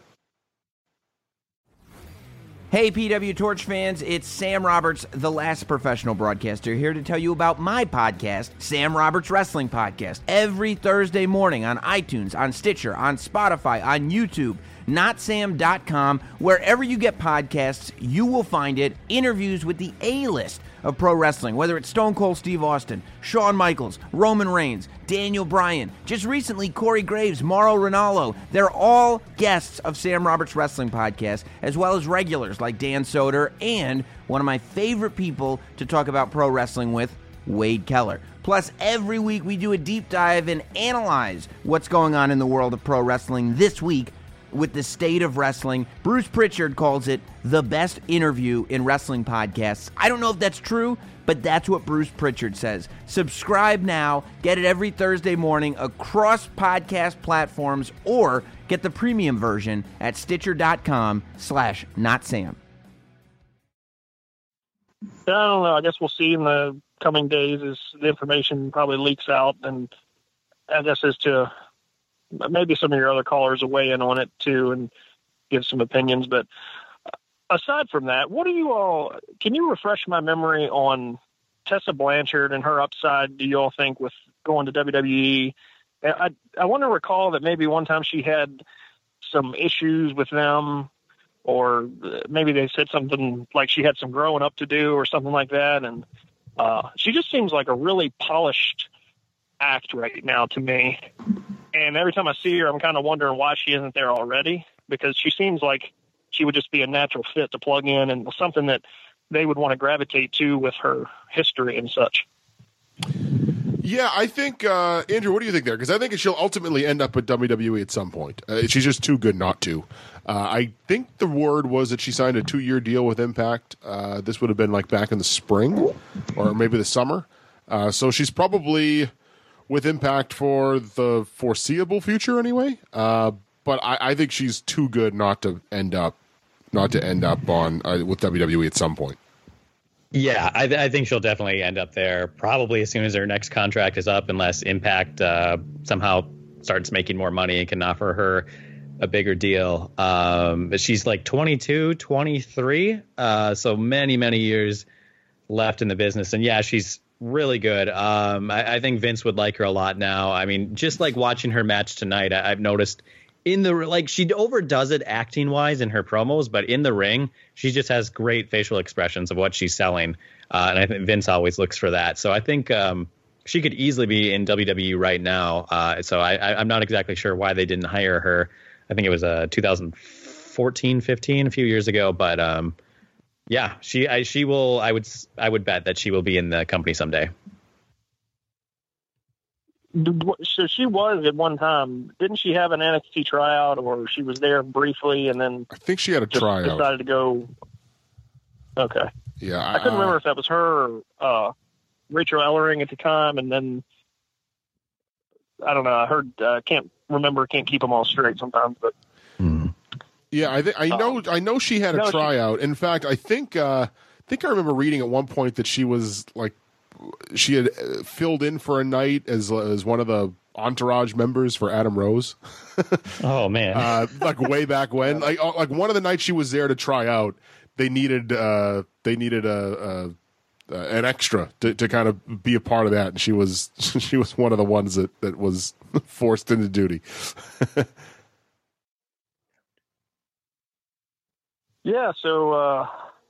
Hey, P W Torch fans, it's Sam Roberts, the last professional broadcaster, here to tell you about my podcast, Sam Roberts Wrestling Podcast. Every Thursday morning on iTunes, on Stitcher, on Spotify, on YouTube, not sam dot com. Wherever you get podcasts, you will find it. Interviews with the A-list of pro wrestling, whether it's Stone Cold Steve Austin, Shawn Michaels, Roman Reigns, Daniel Bryan, just recently Corey Graves, Mauro Ranallo. They're all guests of Sam Roberts Wrestling Podcast, as well as regulars like Dan Soder and one of my favorite people to talk about pro wrestling with, Wade Keller. Plus, every week we do a deep dive and analyze what's going on in the world of pro wrestling this week with the state of wrestling. Bruce Pritchard calls it the best interview in wrestling podcasts. I don't know if that's true, but that's what Bruce Pritchard says. Subscribe now. Get it every Thursday morning across podcast platforms, or get the premium version at stitcher.com slash notsam. I don't know. I guess we'll see in the coming days as the information probably leaks out, and I guess as to maybe some of your other callers will weigh in on it too and give some opinions. But aside from that, what do you all, can you refresh my memory on Tessa Blanchard and her upside, do you all think, with going to W W E? I, I want to recall that maybe one time she had some issues with them, or maybe they said something like she had some growing up to do or something like that. And uh, she just seems like a really polished act right now to me. And every time I see her, I'm kind of wondering why she isn't there already, because she seems like she would just be a natural fit to plug in and something that they would want to gravitate to with her history and such. Yeah, I think, uh, Andrew, what do you think there? Because I think she'll ultimately end up at W W E at some point. Uh, she's just too good not to. Uh, I think the word was that she signed a two-year deal with Impact. Uh, this would have been like back in the spring or maybe the summer. Uh, so she's probably with Impact for the foreseeable future anyway. Uh, but I, I think she's too good not to end up not to end up on uh, with W W E at some point. Yeah, I, th- I think she'll definitely end up there probably as soon as her next contract is up, unless Impact uh, somehow starts making more money and can offer her a bigger deal. Um, but she's like twenty-two, twenty-three, uh, so many, many years left in the business. And yeah, she's really good. Um, I, I think Vince would like her a lot now. I mean, just like watching her match tonight, I, I've noticed in the, like, she overdoes it acting wise in her promos, but in the ring, she just has great facial expressions of what she's selling. Uh, and I think Vince always looks for that. So I think um, she could easily be in W W E right now. Uh, so I, I, I'm not exactly sure why they didn't hire her. I think it was uh, two thousand fourteen, fifteen, a few years ago. But um, yeah, she I, she will. I would I would bet that she will be in the company someday. So she was at one time. Didn't she have an N X T tryout, or she was there briefly and then I think she had a just tryout. Decided to go. Okay. Yeah, I, I couldn't uh, remember if that was her or uh, Rachel Ellering at the time, and then I don't know. I heard. Uh, can't remember. Can't keep them all straight sometimes, but. Hmm. Yeah, I th- I know. Um, I know she had a no, tryout. She, In fact, I think. Uh, I think I remember reading at one point that she was like. She had filled in for a night as as one of the entourage members for Adam Rose. Oh man! uh, like way back when, like like one of the nights she was there to try out, they needed uh, they needed a, a uh, an extra to, to kind of be a part of that, and she was she was one of the ones that, that was forced into duty. Yeah, so uh,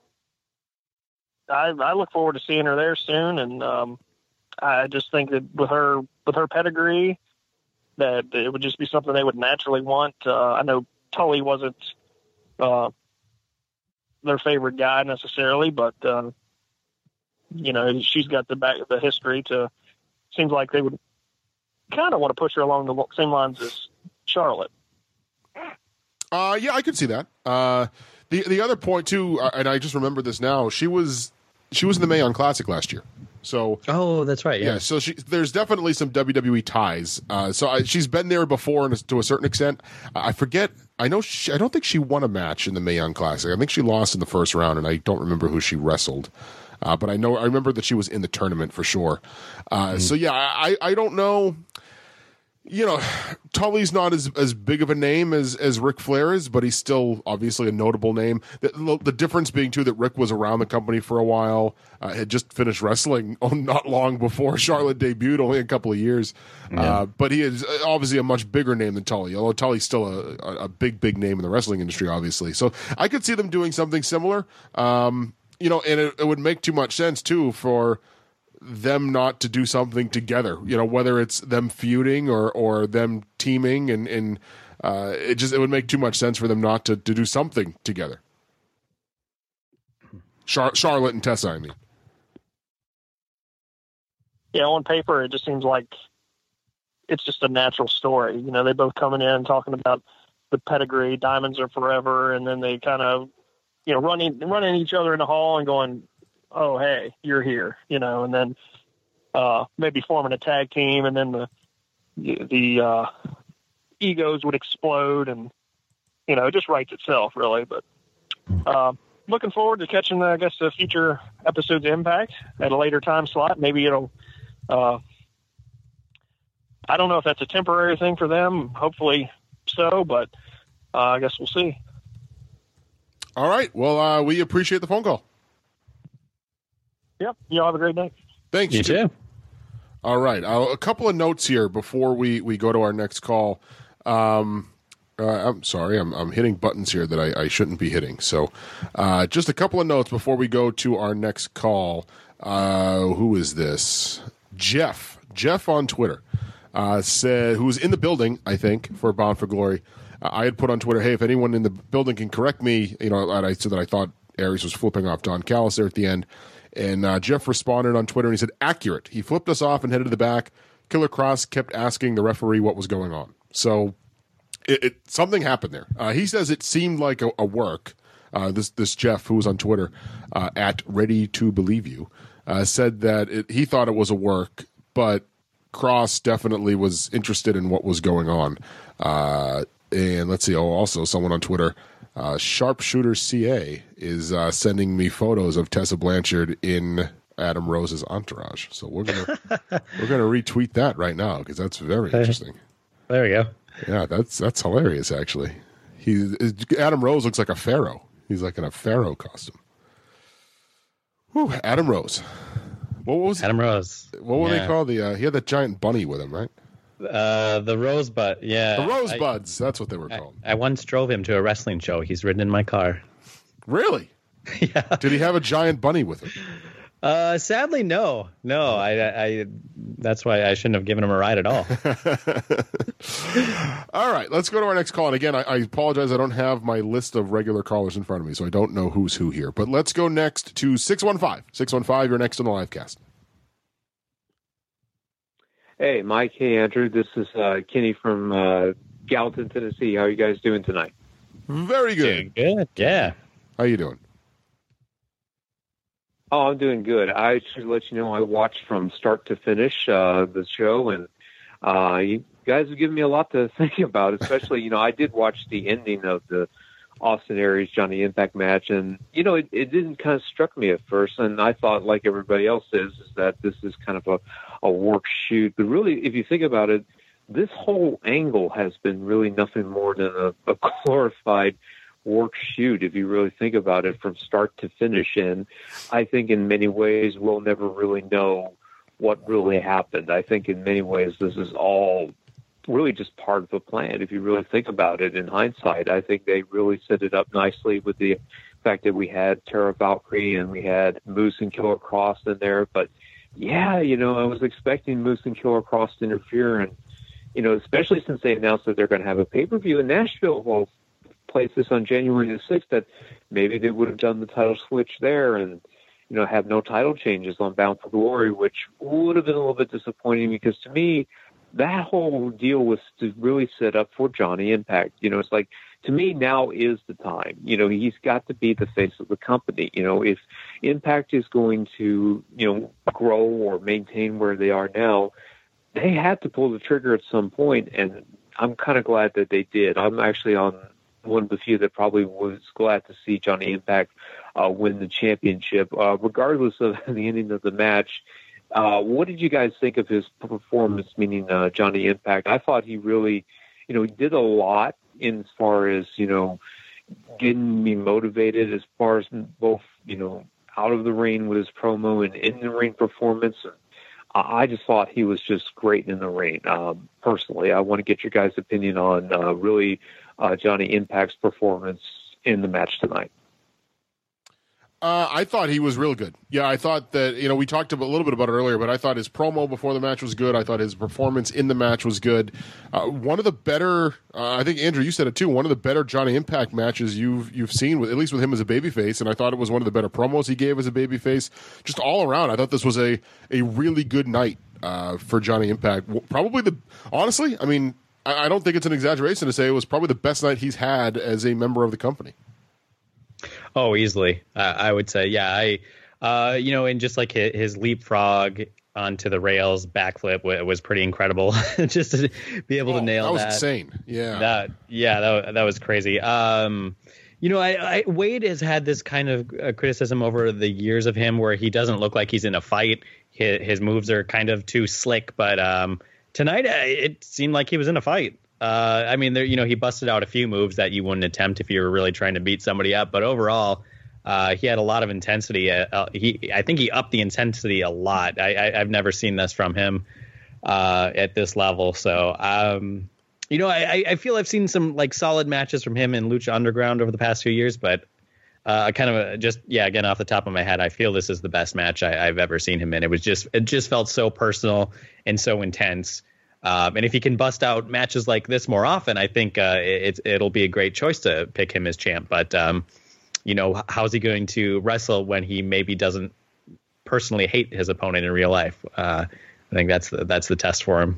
I I look forward to seeing her there soon, and um, I just think that with her with her pedigree, that it would just be something they would naturally want. Uh, I know Tully wasn't uh, their favorite guy necessarily, but uh, you know, she's got the back the history to. Seems like they would kind of want to push her along the same lines as Charlotte. Uh, yeah, I could see that. Uh, the the other point too, uh, and I just remember this now. She was she was in the Mae Young Classic last year. So oh, that's right. Yeah. yeah so she, there's definitely some W W E ties. Uh, so I, she's been there before, and to a certain extent, I forget. I know. She, I don't think she won a match in the Mae Young Classic. I think she lost in the first round, and I don't remember who she wrestled. Uh, but I know I remember that she was in the tournament for sure. Uh, mm. So yeah, I I don't know. You know, Tully's not as as big of a name as as Ric Flair is, but he's still obviously a notable name. The, the difference being too that Rick was around the company for a while, uh, had just finished wrestling oh, not long before Charlotte debuted, only a couple of years. Yeah. Uh, but he is obviously a much bigger name than Tully, although Tully's still a, a big big name in the wrestling industry, obviously. So I could see them doing something similar. Um, you know, and it, it would make too much sense too for them not to do something together, you know, whether it's them feuding or, or them teaming, and, and uh, it just, it would make too much sense for them not to, to do something together. Char- Charlotte and Tessa, I mean. Yeah, on paper, it just seems like it's just a natural story. You know, they both coming in and talking about the pedigree, diamonds are forever, and then they kind of, you know, running, running each other in the hall and going, oh, hey, you're here, you know, and then uh, maybe forming a tag team, and then the the uh, egos would explode, and, you know, it just writes itself, really. But uh, looking forward to catching, I guess, the future episodes of Impact at a later time slot. Maybe it'll, uh, I don't know if that's a temporary thing for them. Hopefully so, but uh, I guess we'll see. All right. Well, uh, we appreciate the phone call. Yep. You all have a great day. Thanks. You too. All right. Uh, a couple of notes here before we, we go to our next call. Um, uh, I'm sorry. I'm, I'm hitting buttons here that I, I shouldn't be hitting. So uh, just a couple of notes before we go to our next call. Uh, who is this? Jeff. Jeff on Twitter uh, said, who's in the building, I think, for Bound for Glory. Uh, I had put on Twitter, hey, if anyone in the building can correct me, you know, I said that I thought Aries was flipping off Don Callis there at the end. And uh, Jeff responded on Twitter, and he said, accurate. He flipped us off and headed to the back. Killer Kross kept asking the referee what was going on. So it, it something happened there. Uh, he says it seemed like a, a work. Uh, this this Jeff, who was on Twitter, uh, at Ready to Believe You, uh, said that it, he thought it was a work, but Kross definitely was interested in what was going on. Uh, and let's see, oh, also someone on Twitter, Uh, Sharpshooter C A is uh, sending me photos of Tessa Blanchard in Adam Rose's entourage. So we're gonna we're gonna retweet that right now because that's very interesting. There we go. Yeah, that's that's hilarious. Actually, he Adam Rose looks like a pharaoh. He's like in a pharaoh costume. Whew, Adam Rose. What was Adam Rose? What were yeah. they called? The uh, he had that giant bunny with him, right? Uh, the Rosebud, yeah. The Rosebuds, I, that's what they were called. I, I once drove him to a wrestling show. He's ridden in my car. Really? Yeah. Did he have a giant bunny with him? Uh, sadly, no. No, I, I, that's why I shouldn't have given him a ride at all. All right, let's go to our next call. And again, I, I apologize. I don't have my list of regular callers in front of me, so I don't know who's who here. But let's go next to six one five. six one five, you're next on the live cast. Hey, Mike. Hey, Andrew. This is uh, Kenny from uh, Gallatin, Tennessee. How are you guys doing tonight? Very good. Doing good, yeah. How you doing? Oh, I'm doing good. I should let you know I watched from start to finish uh, the show, and uh, you guys have given me a lot to think about, especially, you know, I did watch the ending of the Austin Aries Johnny Impact match, and, you know, it, it didn't kind of struck me at first, and I thought, like everybody else is, is that this is kind of a, a work shoot. But really, if you think about it, this whole angle has been really nothing more than a, a glorified work shoot, if you really think about it, from start to finish. And I think in many ways we'll never really know what really happened. I think in many ways this is all really just part of the plan. If you really think about it in hindsight, I think they really set it up nicely with the fact that we had Tara Valkyrie and we had Moose and Killer Kross in there. But yeah, you know, I was expecting Moose and Killer Kross to interfere, and you know, especially since they announced that they're going to have a pay-per-view in Nashville. Well, place this on January the sixth, that maybe they would have done the title switch there and, you know, have no title changes on Bound for Glory, which would have been a little bit disappointing, because to me, that whole deal was to really set up for Johnny Impact. You know, it's like, to me, now is the time. You know, he's got to be the face of the company. You know, if Impact is going to, you know, grow or maintain where they are now, they had to pull the trigger at some point, and I'm kind of glad that they did. I'm actually on one of the few that probably was glad to see Johnny Impact uh, win the championship, uh, regardless of the ending of the match. Uh, what did you guys think of his performance, meaning uh, Johnny Impact? I thought he really, you know, he did a lot in as far as, you know, getting me motivated as far as both, you know, out of the ring with his promo and in the ring performance. I just thought he was just great in the ring. Um, personally, I want to get your guys' opinion on uh, really uh, Johnny Impact's performance in the match tonight. Uh, I thought he was real good. Yeah, I thought that, you know, we talked a little bit about it earlier, but I thought his promo before the match was good. I thought his performance in the match was good. Uh, one of the better, uh, I think, Andrew, you said it too, one of the better Johnny Impact matches you've you've seen, with at least with him as a babyface, and I thought it was one of the better promos he gave as a babyface. Just all around, I thought this was a, a really good night uh, for Johnny Impact. Probably the, honestly, I mean, I, I don't think it's an exaggeration to say it was probably the best night he's had as a member of the company. Oh, easily. Uh, I would say, yeah. I, uh, you know, and just like his, his leapfrog onto the rails backflip w- was pretty incredible. Just to be able oh, to nail that. Was that. insane. Yeah. That, yeah, that, that was crazy. Um, you know, I, I Wade has had this kind of uh, criticism over the years of him where he doesn't look like he's in a fight. His, his moves are kind of too slick, but um, tonight uh, it seemed like he was in a fight. Uh, I mean, there, you know, he busted out a few moves that you wouldn't attempt if you were really trying to beat somebody up. But overall, uh, he had a lot of intensity. Uh, he, I think he upped the intensity a lot. I, I, I've never seen this from him uh, at this level. So, um, you know, I, I feel I've seen some like solid matches from him in Lucha Underground over the past few years. But uh, kind of just, yeah, again, off the top of my head, I feel this is the best match I, I've ever seen him in. It was just it just felt so personal and so intense. Um, and if he can bust out matches like this more often, I think uh, it, it'll be a great choice to pick him as champ. But, um, you know, how's he going to wrestle when he maybe doesn't personally hate his opponent in real life? Uh, I think that's the, that's the test for him.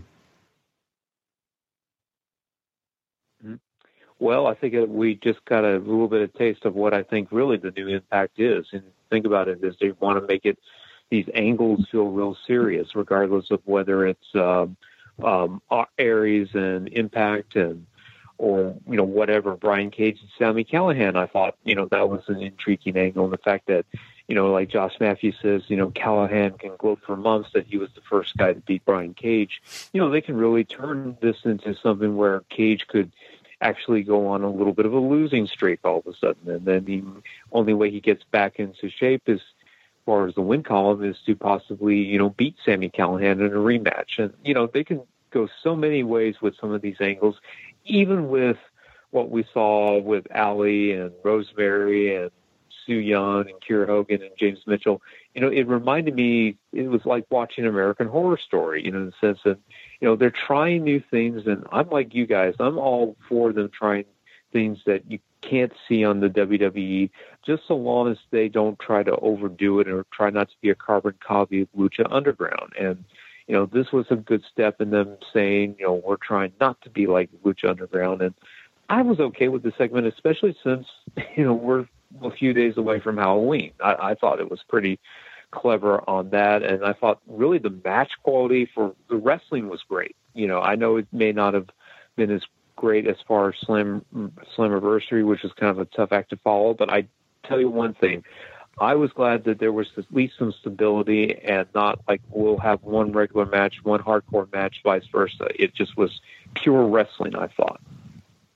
Well, I think we just got a little bit of taste of what I think really the new Impact is. And think about it, is they want to make it, these angles feel real serious, regardless of whether it's, um, um, Aries and Impact and, or, you know, whatever, Brian Cage and Sami Callihan. I thought, you know, that was an intriguing angle. And the fact that, you know, like Josh Matthews says, you know, Callihan can gloat for months that he was the first guy to beat Brian Cage. You know, they can really turn this into something where Cage could actually go on a little bit of a losing streak all of a sudden. And then the only way he gets back into shape is, as far as the win column, is to possibly, you know, beat Sami Callihan in a rematch. And, you know, they can go so many ways with some of these angles, even with what we saw with Allie and Rosemary and Su Yung and Kiera Hogan and James Mitchell. You know, it reminded me, it was like watching American Horror Story, you know, in the sense that, you know, they're trying new things. And I'm like you guys, I'm all for them trying things that you can't see on the W W E, just so long as they don't try to overdo it or try not to be a carbon copy of Lucha Underground. And, you know, this was a good step in them saying, you know, we're trying not to be like Lucha Underground. And I was okay with the segment, especially since, you know, we're a few days away from Halloween. I, I thought it was pretty clever on that. And I thought really the match quality for the wrestling was great. You know, I know it may not have been as great as far as Slam Slammiversary, which was kind of a tough act to follow. But I tell you one thing, I was glad that there was at least some stability and not like we'll have one regular match, one hardcore match, vice versa. It just was pure wrestling, I thought.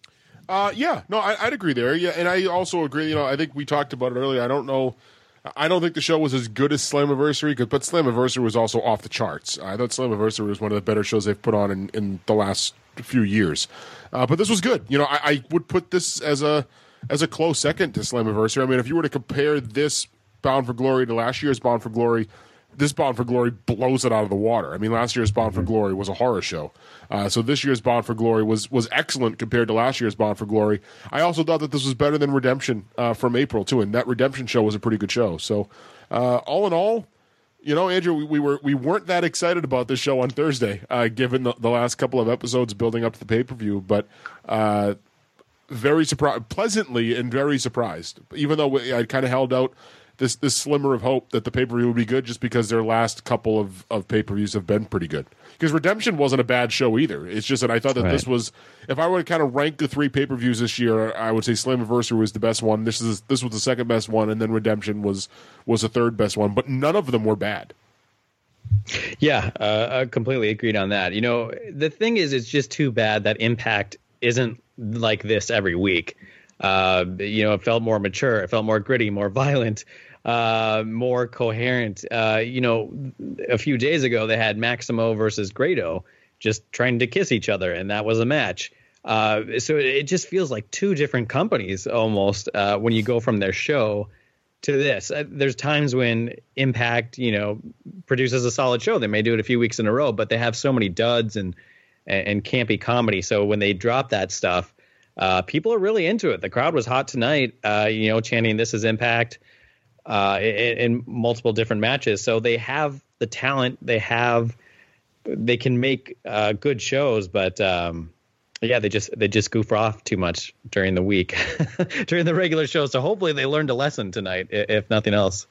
Uh, yeah, no, I, I'd agree there. Yeah, and I also agree. You know, I think we talked about it earlier. I don't know. I don't think the show was as good as Slammiversary, but Slammiversary was also off the charts. I thought Slammiversary was one of the better shows they've put on in, in the last few years. Uh, but this was good. You know, I, I would put this as a as a close second to Slammiversary. I mean, if you were to compare this Bound for Glory to last year's Bound for Glory, this Bound for Glory blows it out of the water. I mean, last year's Bound for Glory was a horror show. Uh, so this year's Bound for Glory was was excellent compared to last year's Bound for Glory. I also thought that this was better than Redemption uh, from April, too, and that Redemption show was a pretty good show. So uh, all in all, you know, Andrew, we, we, were, we weren't that excited about this show on Thursday, uh, given the, the last couple of episodes building up to the pay-per-view, but uh, very surprised, pleasantly and very surprised, even though I kind of held out this this slimmer of hope that the pay-per-view would be good just because their last couple of, of pay-per-views have been pretty good. Because Redemption wasn't a bad show either. It's just that I thought that right. this was, if I were to kind of rank the three pay-per-views this year, I would say Slammiversary was the best one. This is this was the second best one, and then Redemption was was the third best one. But none of them were bad. Yeah, uh, I completely agreed on that. You know, the thing is, it's just too bad that Impact isn't like this every week. Uh, you know, it felt more mature. It felt more gritty, more violent. Uh, more coherent. Uh, you know, a few days ago they had Maximo versus Grado just trying to kiss each other, and that was a match. Uh, so it just feels like two different companies almost uh, when you go from their show to this. Uh, there's times when Impact, you know, produces a solid show. They may do it a few weeks in a row, but they have so many duds and and, and campy comedy. So when they drop that stuff, uh, people are really into it. The crowd was hot tonight, uh, you know, chanting "This is Impact." Uh, in, in multiple different matches. So they have the talent, they have, they can make uh, good shows, but um, yeah, they just, they just goof off too much during the week, during the regular show. So hopefully they learned a lesson tonight, if nothing else.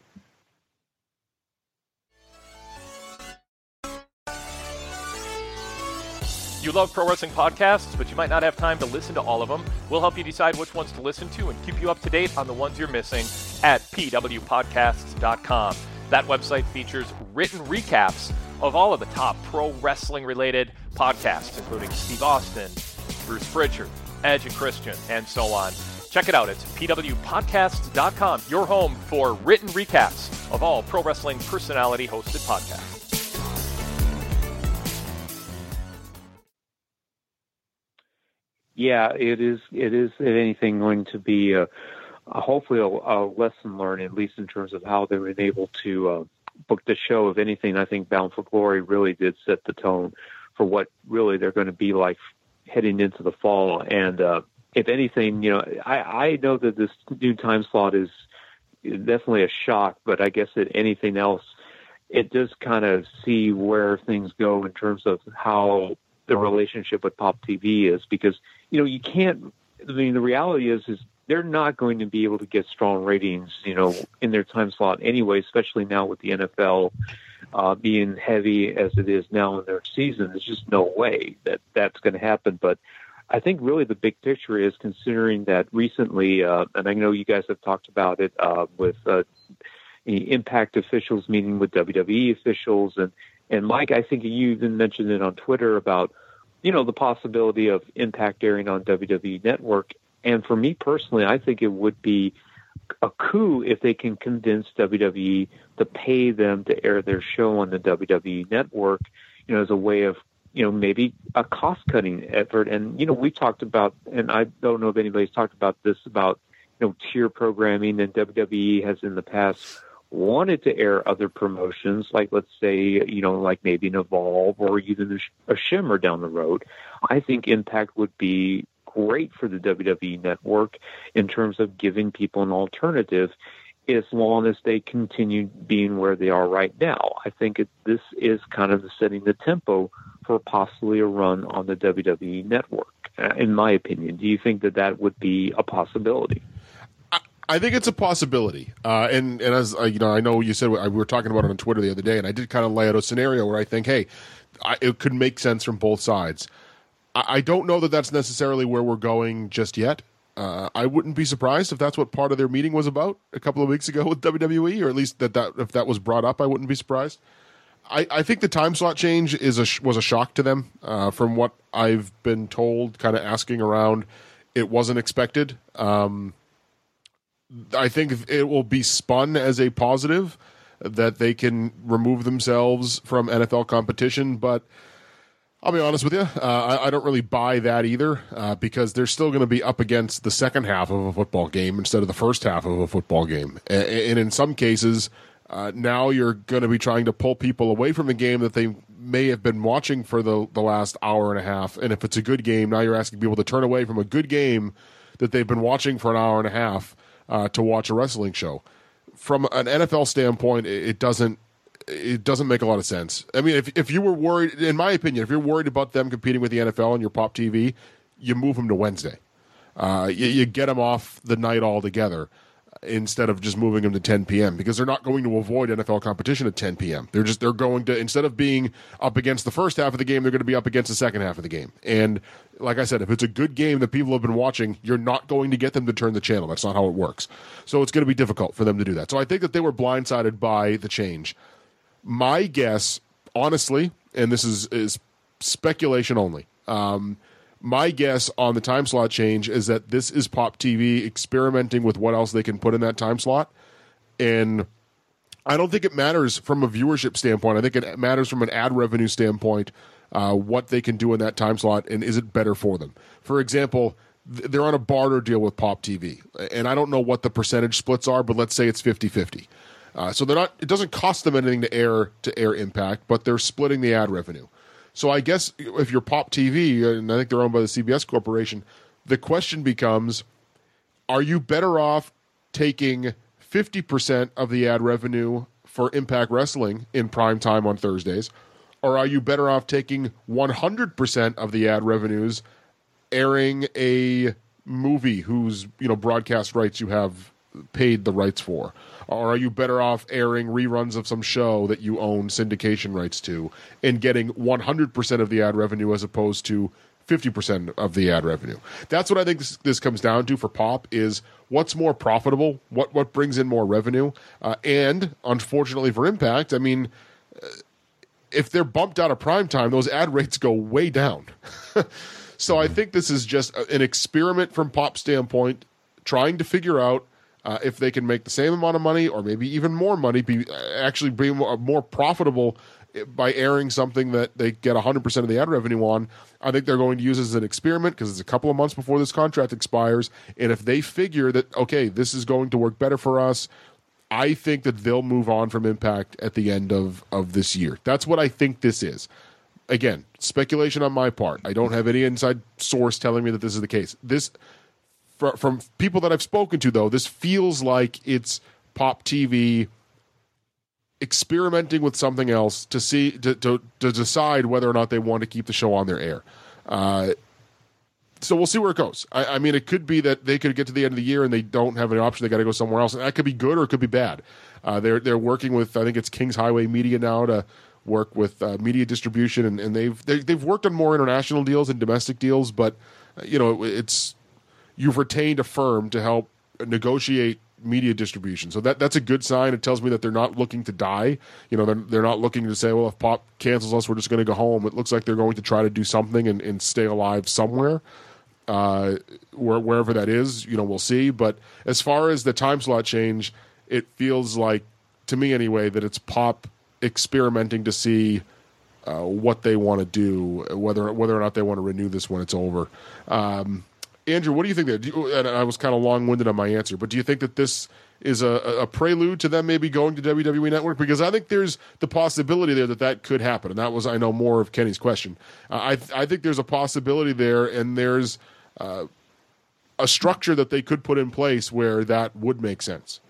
You love pro wrestling podcasts, but you might not have time to listen to all of them. We'll help you decide which ones to listen to and keep you up to date on the ones you're missing at p w podcasts dot com. That website features written recaps of all of the top pro wrestling related podcasts, including Steve Austin, Bruce Pritchard, Edge and Christian, and so on. Check it out. It's p w podcasts dot com, your home for written recaps of all pro wrestling personality hosted podcasts. Yeah, it is. It is, if anything, going to be a, a hopefully a, a lesson learned, at least in terms of how they were able to uh, book the show. If anything, I think Bound for Glory really did set the tone for what really they're going to be like heading into the fall. And uh, if anything, you know, I, I know that this new time slot is definitely a shock, but I guess that anything else, it does kind of see where things go in terms of how the relationship with Pop T V is, because, you know, you can't, I mean, the reality is, is they're not going to be able to get strong ratings, you know, in their time slot anyway, especially now with the N F L uh, being heavy as it is now in their season. There's just no way that that's going to happen. But I think really the big picture is, considering that recently, uh, and I know you guys have talked about it uh, with uh, the Impact officials meeting with W W E officials, and, and Mike, I think you even mentioned it on Twitter about, you know, the possibility of Impact airing on W W E Network. And for me personally, I think it would be a coup if they can convince W W E to pay them to air their show on the W W E Network, you know, as a way of, you know, maybe a cost-cutting effort. And, you know, we talked about, and I don't know if anybody's talked about this, about, you know, tier programming, and W W E has in the past wanted to air other promotions, like, let's say, you know, like maybe an Evolve or even a Shimmer down the road. I think Impact would be great for the W W E Network in terms of giving people an alternative, as long as they continue being where they are right now. I think it, this is kind of setting the tempo for possibly a run on the W W E Network, in my opinion. Do you think that that would be a possibility? I think it's a possibility, uh, and and as uh, you know, I know you said we were talking about it on Twitter the other day, and I did kind of lay out a scenario where I think, hey, I, it could make sense from both sides. I, I don't know that that's necessarily where we're going just yet. Uh, I wouldn't be surprised if that's what part of their meeting was about a couple of weeks ago with W W E, or at least that, that if that was brought up, I wouldn't be surprised. I, I think the time slot change is a was a shock to them, uh, from what I've been told, kind of asking around. it wasn't expected. Um, I think it will be spun as a positive that they can remove themselves from N F L competition, but I'll be honest with you, uh, I, I don't really buy that either uh, because they're still going to be up against the second half of a football game instead of the first half of a football game. And, and in some cases, uh, now you're going to be trying to pull people away from the game that they may have been watching for the, the last hour and a half. And if it's a good game, now you're asking people to turn away from a good game that they've been watching for an hour and a half uh, to watch a wrestling show. From an N F L standpoint, it, it doesn't it doesn't make a lot of sense. I mean, if if you were worried, in my opinion, if you're worried about them competing with the N F L on your Pop T V, you move them to Wednesday. Uh, you, you get them off the night altogether instead of just moving them to ten p.m. because they're not going to avoid N F L competition at ten p.m. They're just they're going to, instead of being up against the first half of the game, they're going to be up against the second half of the game. And like I said, if it's a good game that people have been watching, you're not going to get them to turn the channel. That's not how it works. So it's going to be difficult for them to do that. So I think that they were blindsided by the change. My guess, honestly, and this is, is speculation only, um, my guess on the time slot change is that this is Pop T V experimenting with what else they can put in that time slot. And I don't think it matters from a viewership standpoint. I think it matters from an ad revenue standpoint, uh, what they can do in that time slot, and is it better for them? For example, th- they're on a barter deal with Pop T V, and I don't know what the percentage splits are, but let's say it's fifty-fifty. Uh, so they're not. It doesn't cost them anything to air to air Impact, but they're splitting the ad revenue. So I guess if you're Pop T V, and I think they're owned by the C B S Corporation, the question becomes, are you better off taking fifty percent of the ad revenue for Impact Wrestling in prime time on Thursdays, or are you better off taking one hundred percent of the ad revenues airing a movie whose, you know, broadcast rights you have paid the rights for? Or are you better off airing reruns of some show that you own syndication rights to and getting one hundred percent of the ad revenue as opposed to fifty percent of the ad revenue? That's what I think this, this comes down to for Pop, is what's more profitable, what what brings in more revenue. Uh, and unfortunately for Impact, I mean, if they're bumped out of prime time, those ad rates go way down. So I think this is just an experiment from Pop's standpoint, trying to figure out Uh, if they can make the same amount of money or maybe even more money, be actually be more, more profitable by airing something that they get one hundred percent of the ad revenue on. I think they're going to use it as an experiment because it's a couple of months before this contract expires. And if they figure that, okay, this is going to work better for us, I think that they'll move on from Impact at the end of, of this year. That's what I think this is. Again, speculation on my part. I don't have any inside source telling me that this is the case. This... From people that I've spoken to, though, this feels like it's Pop T V experimenting with something else to see to to, to decide whether or not they want to keep the show on their air. Uh, so we'll see where it goes. I, I mean, it could be that they could get to the end of the year and they don't have an option; they got to go somewhere else, and that could be good or it could be bad. Uh, they're they're working with, I think it's Kings Highway Media now to work with uh, media distribution, and, and they've they, they've worked on more international deals and domestic deals, but uh, you know it's. You've retained a firm to help negotiate media distribution. So that that's a good sign. It tells me that they're not looking to die. You know, they're, they're not looking to say, well, if Pop cancels us, we're just going to go home. It looks like they're going to try to do something and, and stay alive somewhere, uh, where, wherever that is. You know, we'll see. But as far as the time slot change, it feels like, to me anyway, that it's Pop experimenting to see uh, what they want to do, whether whether or not they want to renew this when it's over. Um, Andrew, what do you think there? Do you, and I was kind of long-winded on my answer, but do you think that this is a, a prelude to them maybe going to W W E Network? Because I think there's the possibility there that that could happen, and that was, I know, more of Kenny's question. Uh, I I think there's a possibility there, and there's uh, a structure that they could put in place where that would make sense.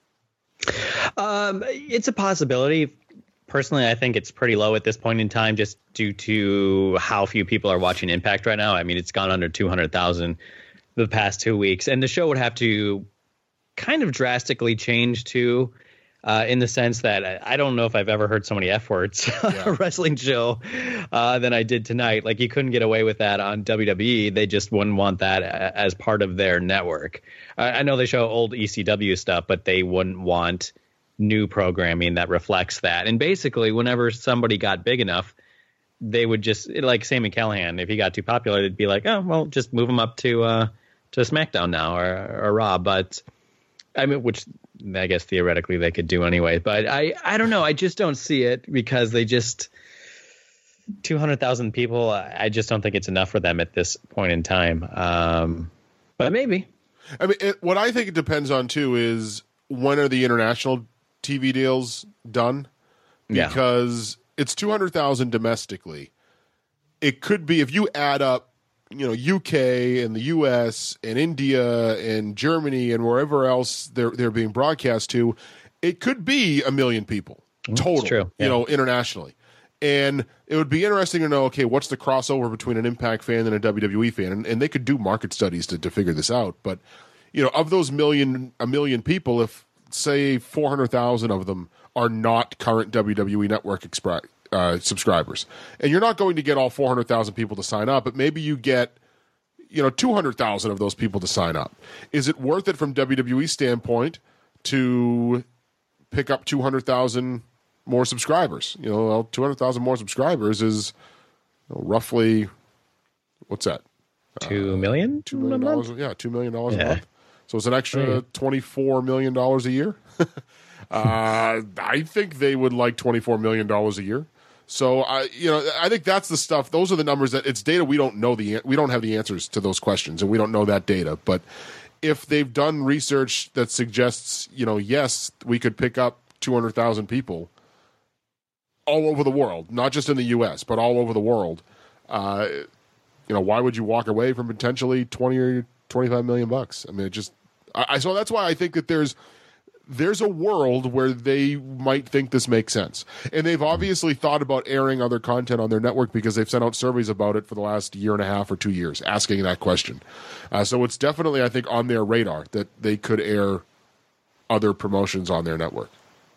Um, it's a possibility. Personally, I think it's pretty low at this point in time just due to how few people are watching Impact right now. I mean, it's gone under two hundred thousand the past two weeks. And the show would have to kind of drastically change, too, uh, in the sense that I don't know if I've ever heard so many F words on yeah. a wrestling show uh, than I did tonight. Like, you couldn't get away with that on W W E. They just wouldn't want that as part of their network. I, I know they show old E C W stuff, but they wouldn't want new programming that reflects that. And basically, whenever somebody got big enough, they would just, like Sami Callihan, if he got too popular, it'd be like, oh, well, just move him up to uh, to SmackDown now or, or Raw. But I mean, which I guess theoretically they could do anyway. But I, I don't know. I just don't see it because they just two hundred thousand people. I just don't think it's enough for them at this point in time. Um, but maybe. I mean, it, what I think it depends on too is when are the international T V deals done? Because yeah. it's two hundred thousand domestically. It could be, if you add up, you know, U K and the U S and India and Germany and wherever else they're they're being broadcast to, it could be a million people total. True. Yeah. You know, internationally. And it would be interesting to know, okay, what's the crossover between an Impact fan and a W W E fan? And, and they could do market studies to, to figure this out. But, you know, of those million, a million people, if, say, four hundred thousand of them are not current W W E Network expri- uh, subscribers, and you're not going to get all four hundred thousand people to sign up, but maybe you get, you know, two hundred thousand of those people to sign up. Is it worth it from W W E standpoint to pick up two hundred thousand more subscribers? You know, well, two hundred thousand more subscribers is, you know, roughly, what's that? Two million? Uh, two million dollars. Yeah, two million dollars yeah. a month. So it's an extra twenty-four million dollars a year. uh, I think they would like twenty-four million dollars a year. So I, you know, I think that's the stuff. Those are the numbers that it's data. We don't know the, we don't have the answers to those questions, and we don't know that data. But if they've done research that suggests, you know, yes, we could pick up two hundred thousand people all over the world, not just in the U S, but all over the world. Uh, you know, why would you walk away from potentially twenty or twenty-five million bucks? I mean, it just, I, I so that's why I think that there's there's a world where they might think this makes sense, and they've obviously thought about airing other content on their network because they've sent out surveys about it for the last year and a half or two years, asking that question. Uh, so it's definitely, I think, on their radar that they could air other promotions on their network.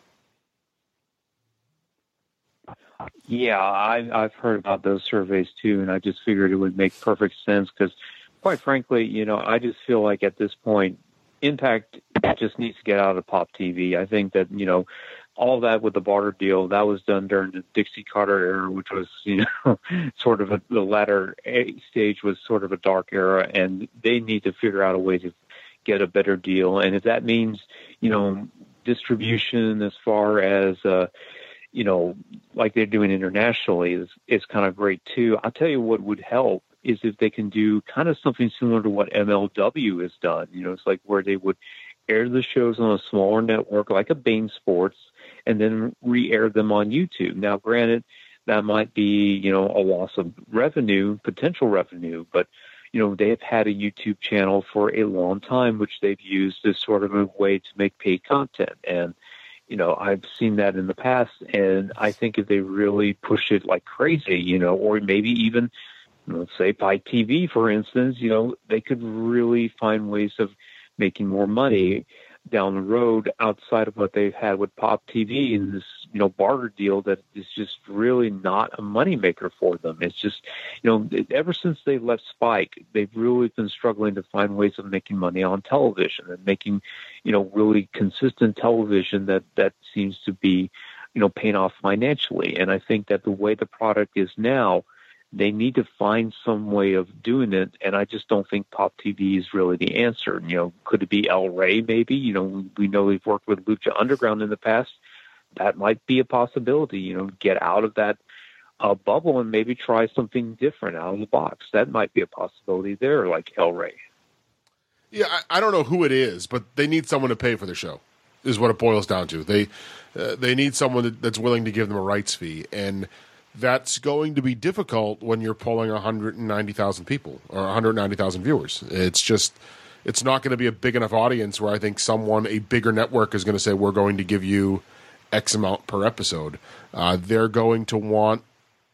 Yeah, I, I've heard about those surveys too, and I just figured it would make perfect sense because, quite frankly, you know, I just feel like at this point, Impact just needs to get out of Pop T V. I think that, you know, all that with the barter deal, that was done during the Dixie Carter era, which was, you know, sort of a, the latter stage was sort of a dark era, and they need to figure out a way to get a better deal. And if that means, you know, distribution as far as, uh, you know, like they're doing internationally is, is kind of great too. I'll tell you what would help is if they can do kind of something similar to what M L W has done. You know, it's like where they would air the shows on a smaller network like a Bain Sports and then re-air them on YouTube. Now, granted, that might be, you know, a loss of revenue, potential revenue, but, you know, they have had a YouTube channel for a long time, which they've used as sort of a way to make paid content. And, you know, I've seen that in the past, and I think if they really push it like crazy, you know, or maybe even, let's say, by T V, for instance, you know, they could really find ways of making more money down the road outside of what they've had with Pop T V and this, you know, barter deal that is just really not a moneymaker for them. It's just, you know, ever since they left Spike, they've really been struggling to find ways of making money on television and making, you know, really consistent television that, that seems to be, you know, paying off financially. And I think that the way the product is now, they need to find some way of doing it, and I just don't think Pop T V is really the answer. You know, could it be El Rey maybe? You know, we know they've worked with Lucha Underground in the past. That might be a possibility, you know, get out of that uh, bubble and maybe try something different out of the box. That might be a possibility there, like El Rey. Yeah, I, I don't know who it is, but they need someone to pay for their show, is what it boils down to. They, uh, they need someone that, that's willing to give them a rights fee, and that's going to be difficult when you're pulling one hundred ninety thousand people or one hundred ninety thousand viewers. It's just, it's not going to be a big enough audience where I think someone, a bigger network, is going to say, we're going to give you X amount per episode. Uh, they're going to want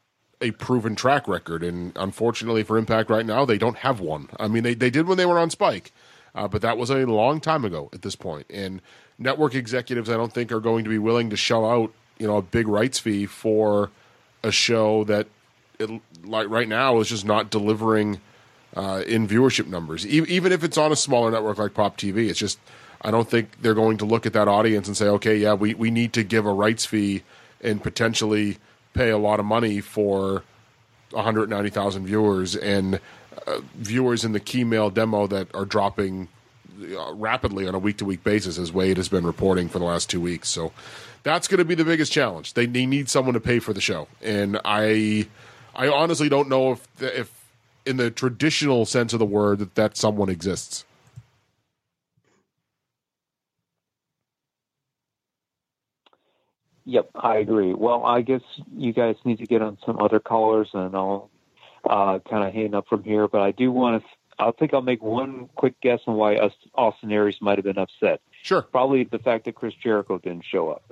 a proven track record, and unfortunately for Impact right now, they don't have one. I mean, they, they did when they were on Spike, uh, but that was a long time ago at this point. And network executives, I don't think, are going to be willing to shell out, you know, a big rights fee for a show that, it, like right now, is just not delivering uh, in viewership numbers. E- even if it's on a smaller network like Pop T V, it's just, I don't think they're going to look at that audience and say, okay, yeah, we, we need to give a rights fee and potentially pay a lot of money for one hundred ninety thousand viewers and uh, viewers in the Keymail demo that are dropping uh, rapidly on a week-to-week basis, as Wade has been reporting for the last two weeks. So that's going to be the biggest challenge. They, they need someone to pay for the show, and I I honestly don't know if if in the traditional sense of the word that that someone exists. Yep, I agree. Well, I guess you guys need to get on some other callers, and I'll uh, kind of hang up from here. But I do want to. I think I'll make one quick guess on why us Austin Aries might have been upset. Sure. Probably the fact that Chris Jericho didn't show up.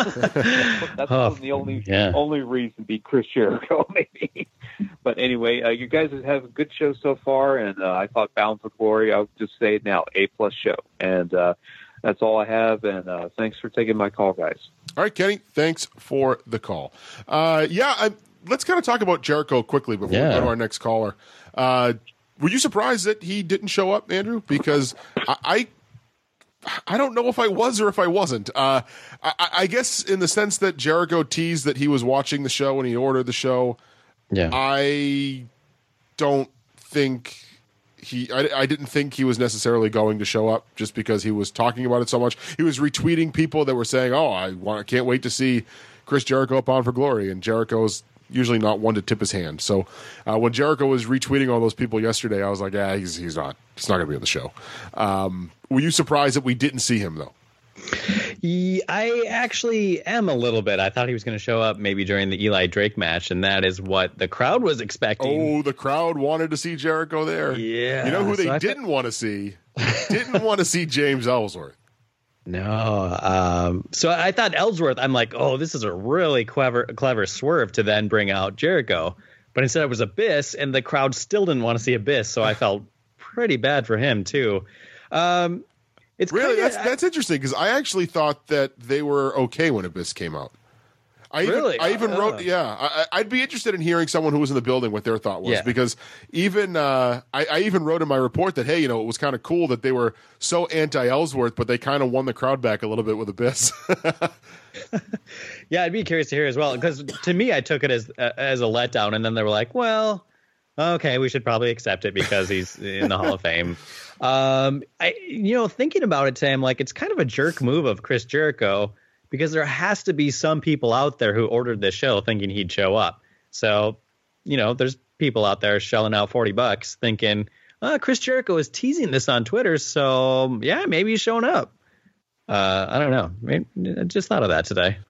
That's Oh, the only yeah. only reason. Be Chris Jericho, maybe. But anyway, uh, you guys have a good show so far, and uh, I thought Bound for Glory. I'll just say it now, A plus show, and uh, that's all I have. And uh, thanks for taking my call, guys. All right, Kenny, thanks for the call. Uh, yeah, I, let's kind of talk about Jericho quickly before Yeah. we go to our next caller. Uh, were you surprised that he didn't show up, Andrew? Because I, I, I don't know if I was or if I wasn't. Uh, I, I guess in the sense that Jericho teased that he was watching the show and he ordered the show. Yeah. I don't think he. I, I didn't think he was necessarily going to show up just because he was talking about it so much. He was retweeting people that were saying, "Oh, I want, can't wait to see Chris Jericho up on for Glory," and Jericho's usually not one to tip his hand. So uh, when Jericho was retweeting all those people yesterday, I was like, "Yeah, he's he's not. He's not going to be on the show." Um, were you surprised that we didn't see him though? He- I actually am a little bit. I thought he was going to show up maybe during the Eli Drake match, and that is what the crowd was expecting. Oh, the crowd wanted to see Jericho there. Yeah, You know who they so I didn't want to see? Didn't want to see James Ellsworth. No. Um, so I thought Ellsworth, I'm like, oh, this is a really clever, clever swerve to then bring out Jericho. But instead it was Abyss, and the crowd still didn't want to see Abyss, so I felt pretty bad for him, too. Um, it's Really, kinda, that's that's interesting because I actually thought that they were okay when Abyss came out. I even, Really? I even Oh. wrote, yeah. I, I'd be interested in hearing someone who was in the building what their thought was Yeah. because even uh, I, I even wrote in my report that hey, you know, it was kind of cool that they were so anti Ellsworth, but they kind of won the crowd back a little bit with Abyss. Yeah, I'd be curious to hear as well, because to me, I took it as uh, as a letdown, and then they were like, well, okay, we should probably accept it because he's in the Hall of Fame. Um, I, you know, thinking about it, Sam, like it's kind of a jerk move of Chris Jericho because there has to be some people out there who ordered this show thinking he'd show up. So, you know, there's people out there shelling out forty bucks thinking, oh, Chris Jericho is teasing this on Twitter, so yeah, maybe he's showing up. Uh, I don't know. Maybe, I just thought of that today.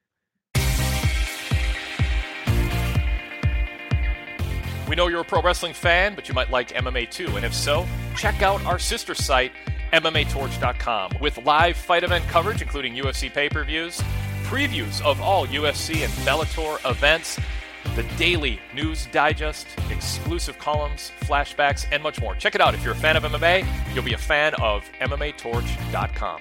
We know you're a pro wrestling fan, but you might like M M A too, and if so, check out our sister site, M M A Torch dot com, with live fight event coverage, including U F C pay-per-views, previews of all U F C and Bellator events, the daily news digest, exclusive columns, flashbacks, and much more. Check it out. If you're a fan of M M A, you'll be a fan of M M A Torch dot com.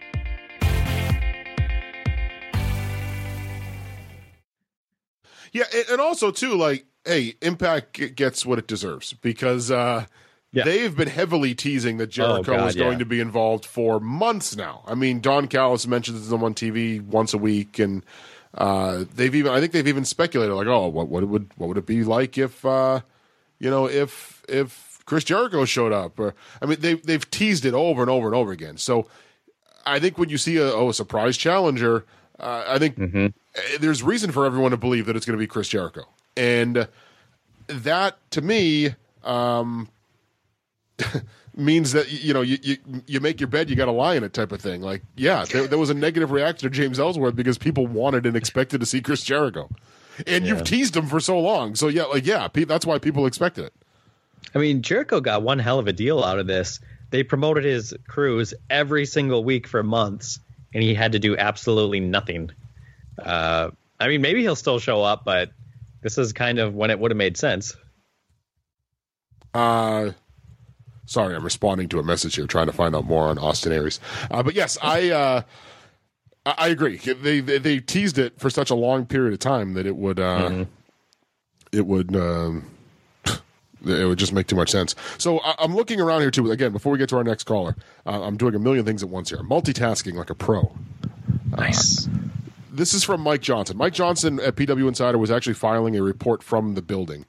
Yeah, and- and also too, like, hey, Impact g- gets what it deserves because uh, Yeah. they've been heavily teasing that Jericho Oh, God, is going yeah. to be involved for months now. I mean, Don Callis mentions them on T V once a week, and uh, they've even, I think they've even speculated, like, oh, what, what would what would it be like if, uh, you know, if if Chris Jericho showed up? Or I mean, they they've teased it over and over and over again. So I think when you see a, oh, a surprise challenger, uh, I think Mm-hmm. uh, there's reason for everyone to believe that it's going to be Chris Jericho. And that, to me, um, means that, you know, you, you you make your bed, you got to lie in it type of thing. Like, yeah, there, there was a negative reaction to James Ellsworth because people wanted and expected to see Chris Jericho. And Yeah. you've teased him for so long. So, yeah, like, yeah, pe- that's why people expected it. I mean, Jericho got one hell of a deal out of this. They promoted his cruise every single week for months, and he had to do absolutely nothing. Uh, I mean, maybe he'll still show up, but this is kind of when it would have made sense. Uh, sorry, I'm responding to a message here, trying to find out more on Austin Aries. Uh, but yes, I uh, I I agree. They, they they teased it for such a long period of time that it would uh, Mm-hmm. it would um, it would just make too much sense. So I, I'm looking around here too. Again, before we get to our next caller, uh, I'm doing a million things at once here. I'm multitasking like a pro. Nice. This is from Mike Johnson. Mike Johnson at P W Insider was actually filing a report from the building.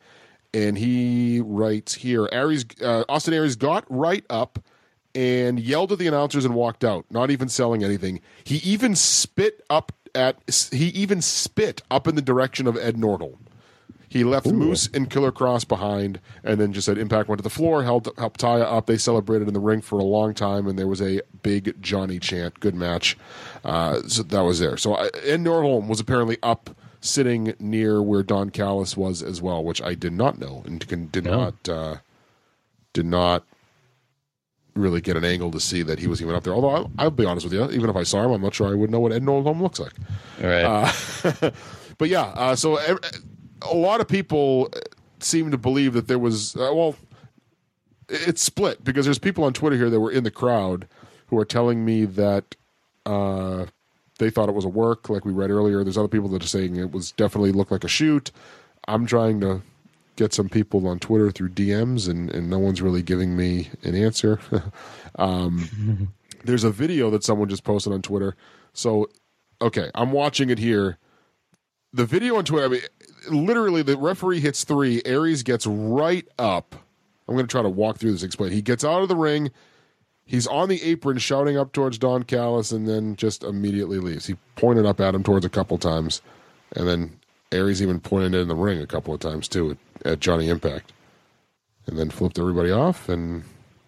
and he writes here, Aries, uh, Austin Aries got right up and yelled at the announcers and walked out, not even selling anything. He even spit up at he even spit up in the direction of Ed Nordholm. He left Ooh. Moose and Killer Kross behind, and then just said Impact went to the floor, helped, helped Taya up. They celebrated in the ring for a long time, and there was a big Johnny chant. Good match. Uh, so that was there. So uh, Ed Nordholm was apparently up, sitting near where Don Callis was as well, which I did not know and did no. not uh, did not really get an angle to see that he was even up there. Although I'll, I'll be honest with you, even if I saw him, I'm not sure I would know what Ed Nordholm looks like. All right. Uh, but yeah, uh, so. Uh, A lot of people seem to believe that there was, uh, well, it's split because there's people on Twitter here that were in the crowd who are telling me that uh, they thought it was a work, like we read earlier. There's other people that are saying it was definitely looked like a shoot. I'm trying to get some people on Twitter through D Ms, and, and no one's really giving me an answer. um, there's a video that someone just posted on Twitter. So, okay, I'm watching it here. The video on Twitter, I mean, literally, the referee hits three. Aries gets right up. I'm going to try to walk through this, explain. He gets out of the ring. He's on the apron shouting up towards Don Callis and then just immediately leaves. He pointed up at him towards a couple times. And then Aries even pointed in the ring a couple of times, too, at, at Johnny Impact. And then flipped everybody off, and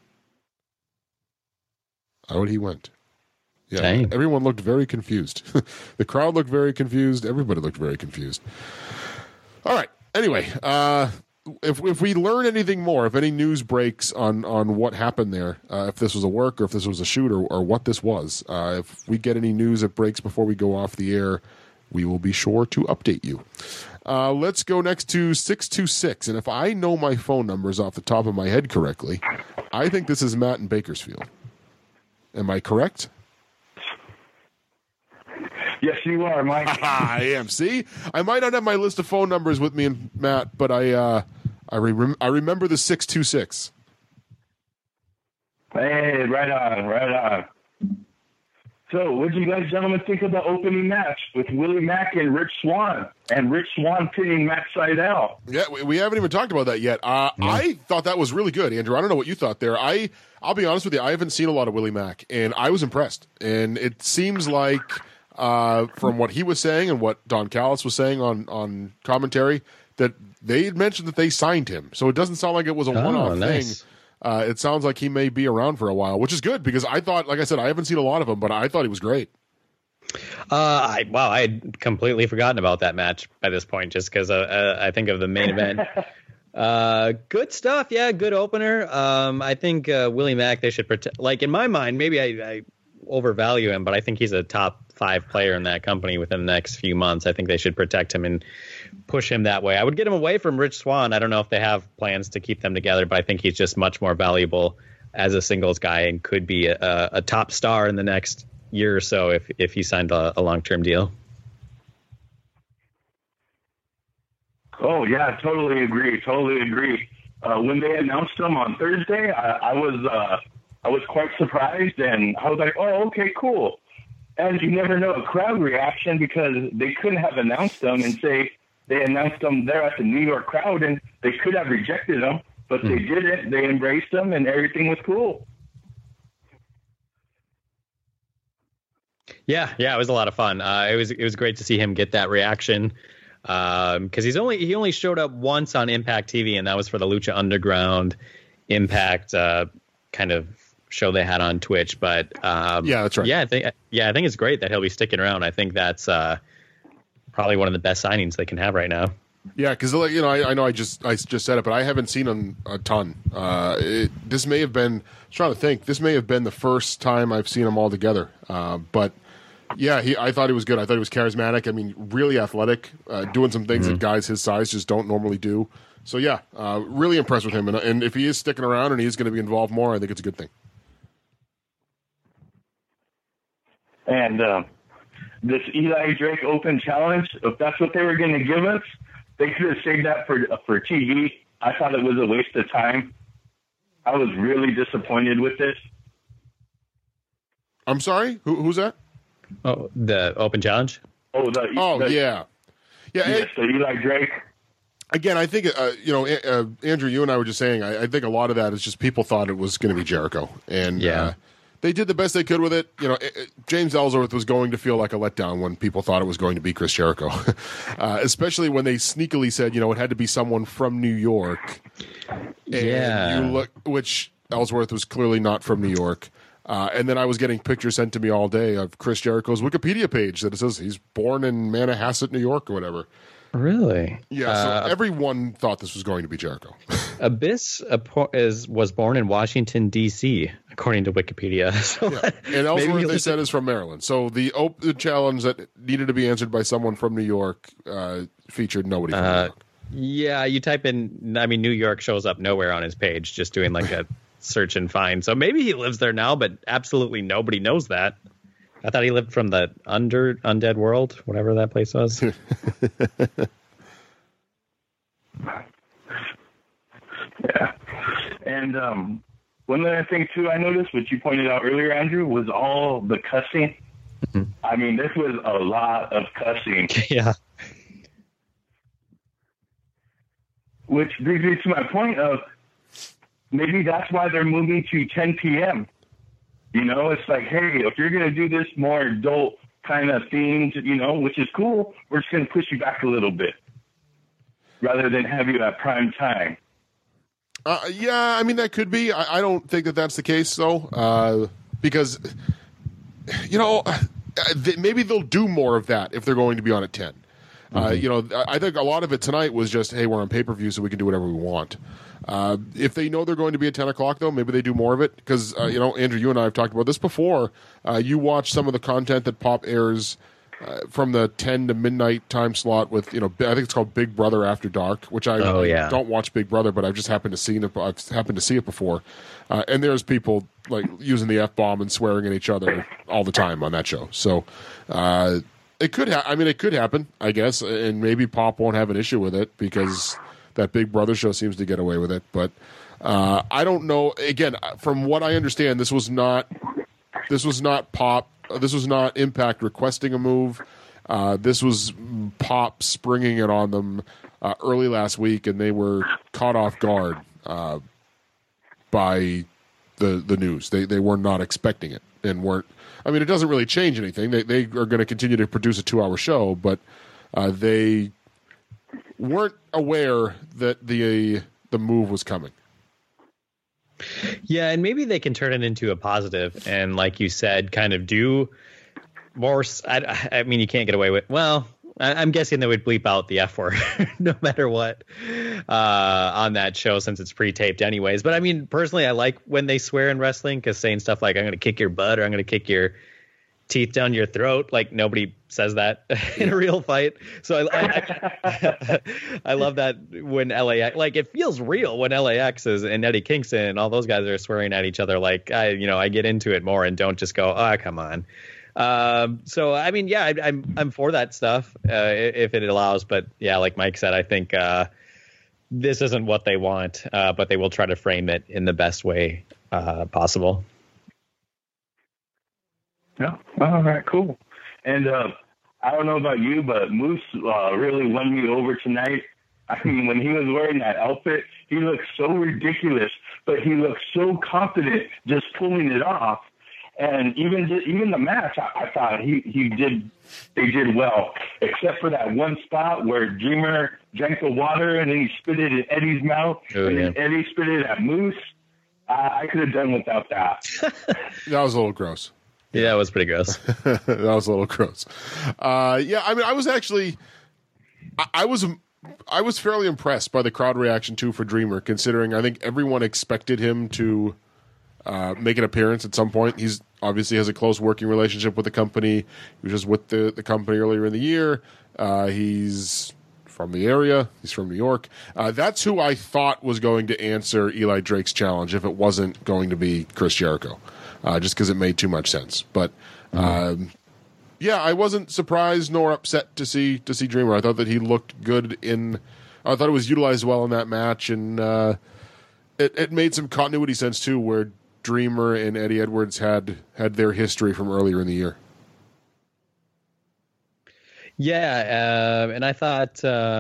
out he went. Yeah, Dang. Everyone looked very confused. The crowd looked very confused. Everybody looked very confused. All right. Anyway, uh, if if we learn anything more, if any news breaks on, on what happened there, uh, if this was a work or if this was a shoot or, or what this was, uh, if we get any news that breaks before we go off the air, we will be sure to update you. Uh, let's go next to six two six. And if I know my phone numbers off the top of my head correctly, I think this is Matt in Bakersfield. Am I correct? Yes, you are, Mike. I am. See, I might not have my list of phone numbers with me, and Matt, but I uh, I, re- I remember the six two six. Hey, right on, right on. So, what do you guys gentlemen think of the opening match with Willie Mack and Rich Swann, and Rich Swann pinning Matt Sydal? Yeah, we, we haven't even talked about that yet. Uh, mm. I thought that was really good, Andrew. I don't know what you thought there. I I'll be honest with you, I haven't seen a lot of Willie Mack, and I was impressed. And it seems like. Uh, from what he was saying and what Don Callis was saying on, on commentary, that they had mentioned that they signed him. So it doesn't sound like it was a oh, one-off nice. thing. Uh, it sounds like he may be around for a while, which is good because I thought, like I said, I haven't seen a lot of him, but I thought he was great. Uh, I, wow, I had completely forgotten about that match by this point, just because uh, uh, I think of the main event. Uh, good stuff. Yeah, good opener. Um, I think uh, Willie Mack, they should protect. Like in my mind, maybe I, I overvalue him, but I think he's a top five player in that company within the next few months. I think they should protect him and push him that way. I would get him away from Rich Swann. I don't know if they have plans to keep them together, but I think he's just much more valuable as a singles guy and could be a, a top star in the next year or so if, if he signed a, a long-term deal. Oh, yeah, totally agree. Totally agree. Uh, when they announced him on Thursday, I, I was uh, I was quite surprised, and I was like, oh, okay, cool. And you never know a crowd reaction because they couldn't have announced them and say they announced them there at the New York crowd, and they could have rejected them, but mm. they didn't. They embraced them, and everything was cool. Yeah, yeah, it was a lot of fun. Uh, it was it was great to see him get that reaction because um, he's only he only showed up once on Impact T V, and that was for the Lucha Underground Impact uh, kind of show they had on Twitch. But um, yeah, that's right. Yeah, I think yeah, I think it's great that he'll be sticking around. I think that's uh, probably one of the best signings they can have right now. Yeah, because you know, I, I know I just I just said it, but I haven't seen him a ton. Uh, it, this may have been. I was trying to think. This may have been the first time I've seen them all together. Uh, but yeah, he. I thought he was good. I thought he was charismatic. I mean, really athletic, uh, doing some things mm-hmm. that guys his size just don't normally do. So yeah, uh, really impressed with him. And, and if he is sticking around and he's going to be involved more, I think it's a good thing. And uh, this Eli Drake Open Challenge, if that's what they were going to give us, they could have saved that for for T V. I thought it was a waste of time. I was really disappointed with this. I'm sorry? Who, who's that? Oh, the Open Challenge? Oh, the, oh the, yeah. Yeah, yes, the Eli Drake. again, I think uh, you know, uh, Andrew, you and I were just saying. I, I think a lot of that is just people thought it was going to be Jericho, and yeah. uh, they did the best they could with it. You know, it, it, James Ellsworth was going to feel like a letdown when people thought it was going to be Chris Jericho, uh, especially when they sneakily said, you know, it had to be someone from New York. And yeah, you look, which Ellsworth was clearly not from New York. Uh, and then I was getting pictures sent to me all day of Chris Jericho's Wikipedia page that it says he's born in Manhasset, New York, or whatever. Really? Yeah. So uh, everyone thought this was going to be Jericho. Abyss is was born in Washington D C, according to Wikipedia. So yeah. And Ellsworth, they said, is from Maryland. So the open challenge that needed to be answered by someone from New York uh, featured nobody from uh, New York. Yeah, you type in, I mean, New York shows up nowhere on his page, just doing like a search and find. So maybe he lives there now, but absolutely nobody knows that. I thought he lived from the under undead world, whatever that place was. Yeah. And um, one other thing, too, I noticed, which you pointed out earlier, Andrew, was all the cussing. Mm-hmm. I mean, this was a lot of cussing. Yeah. Which brings me to my point of maybe that's why they're moving to ten p.m. You know, it's like, hey, if you're going to do this more adult kind of themed, you know, which is cool, we're just going to push you back a little bit rather than have you at prime time. Uh, yeah, I mean, that could be. I, I don't think that that's the case, though, uh, because, you know, th- maybe they'll do more of that if they're going to be on at ten. Mm-hmm. Uh, you know, I think a lot of it tonight was just, hey, we're on pay-per-view, so we can do whatever we want. Uh, if they know they're going to be at ten o'clock, though, maybe they do more of it. Because, uh, you know, Andrew, you and I have talked about this before. Uh, you watch some of the content that Pop airs uh, from the ten to midnight time slot with, you know, I think it's called Big Brother After Dark, which I, oh, yeah. I don't watch Big Brother, but I've just happened to see it. I've happened to see it before. Uh, and there's people like using the F-bomb and swearing at each other all the time on that show. So uh, it could ha- I mean, it could happen, I guess. And maybe Pop won't have an issue with it because that Big Brother show seems to get away with it. But uh, I don't know. Again, from what I understand, this was not this was not Pop. This was not Impact requesting a move. Uh, this was Pop springing it on them uh, early last week, and they were caught off guard uh, by the the news. They they were not expecting it and weren't. I mean, it doesn't really change anything. They they are going to continue to produce a two hour show, but uh, they weren't aware that the the move was coming. Yeah, and maybe they can turn it into a positive, and like you said, kind of do more. I, I mean, you can't get away with. Well, I, I'm guessing they would bleep out the F word no matter what uh, on that show since it's pre-taped, anyways. But I mean, personally, I like when they swear in wrestling because saying stuff like "I'm going to kick your butt" or "I'm going to kick your teeth down your throat," like nobody says that in a real fight. So I, I, I, I love that when L A X, like it feels real when L A X is and Eddie Kingston and all those guys are swearing at each other. Like I, you know, I get into it more and don't just go, oh, come on. Um, so I mean, yeah, I, I'm I'm for that stuff uh, if it allows. But yeah, like Mike said, I think uh, this isn't what they want, uh, but they will try to frame it in the best way uh, possible. Yeah. All right. Cool. And uh, I don't know about you, but Moose uh, really won me over tonight. I mean, when he was wearing that outfit, he looked so ridiculous, but he looked so confident just pulling it off. And even even the match, I, I thought he, he did they did well, except for that one spot where Dreamer drank the water and then he spit it in Eddie's mouth, oh, and yeah. then Eddie spit it at Moose. Uh, I could have done without that. That was a little gross. Yeah, it was pretty gross. That was a little gross. Uh, yeah, I mean, I was actually, I, I was, I was fairly impressed by the crowd reaction too for Dreamer, considering I think everyone expected him to uh, make an appearance at some point. He's obviously has a close working relationship with the company. He was just with the, the company earlier in the year. Uh, he's from the area. He's from New York. Uh, that's who I thought was going to answer Eli Drake's challenge if it wasn't going to be Chris Jericho. Uh, just because it made too much sense, but um, yeah, I wasn't surprised nor upset to see to see Dreamer. I thought that he looked good in. I thought it was utilized well in that match, and uh, it it made some continuity sense too, where Dreamer and Eddie Edwards had had their history from earlier in the year. Yeah, uh, and I thought um,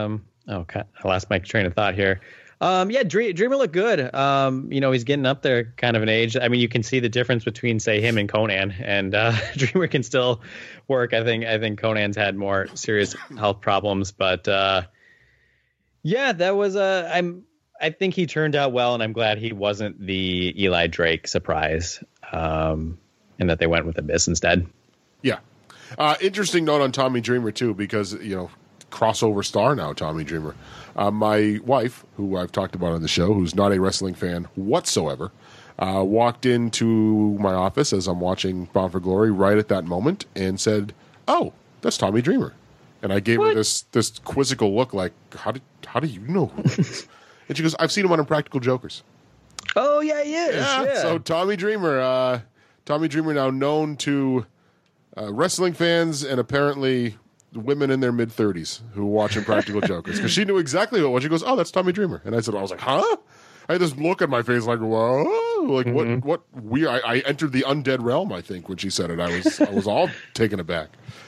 Okay, I lost my train of thought here. Um, yeah, Dream, Dreamer looked good. Um, you know, he's getting up there, kind of an age. I mean, you can see the difference between, say, him and Conan, and uh, Dreamer can still work. I think I think Conan's had more serious health problems, but uh, yeah, that was a. Uh, I'm. I think he turned out well, and I'm glad he wasn't the Eli Drake surprise, um, and that they went with Abyss instead. Yeah, uh, interesting note on Tommy Dreamer too, because you know. Crossover star now, Tommy Dreamer. Uh, my wife, who I've talked about on the show, who's not a wrestling fan whatsoever, uh, walked into my office as I'm watching Bound for Glory right at that moment and said, "Oh, that's Tommy Dreamer." And I gave what? her this this quizzical look, like, "How did how do you know who that is?" And she goes, "I've seen him on Impractical Jokers." Oh yeah, he is. Yeah. yeah. So Tommy Dreamer, uh, Tommy Dreamer, now known to uh, wrestling fans and apparently women in their mid thirties who watch Impractical Jokers, because she knew exactly what it was. She goes, "Oh, that's Tommy Dreamer," and I said, I was like, "Huh?" I had this look on my face, like, "Whoa!" Like mm-hmm. what? What weird? I, I entered the undead realm. I think when she said it, I was I was all taken aback.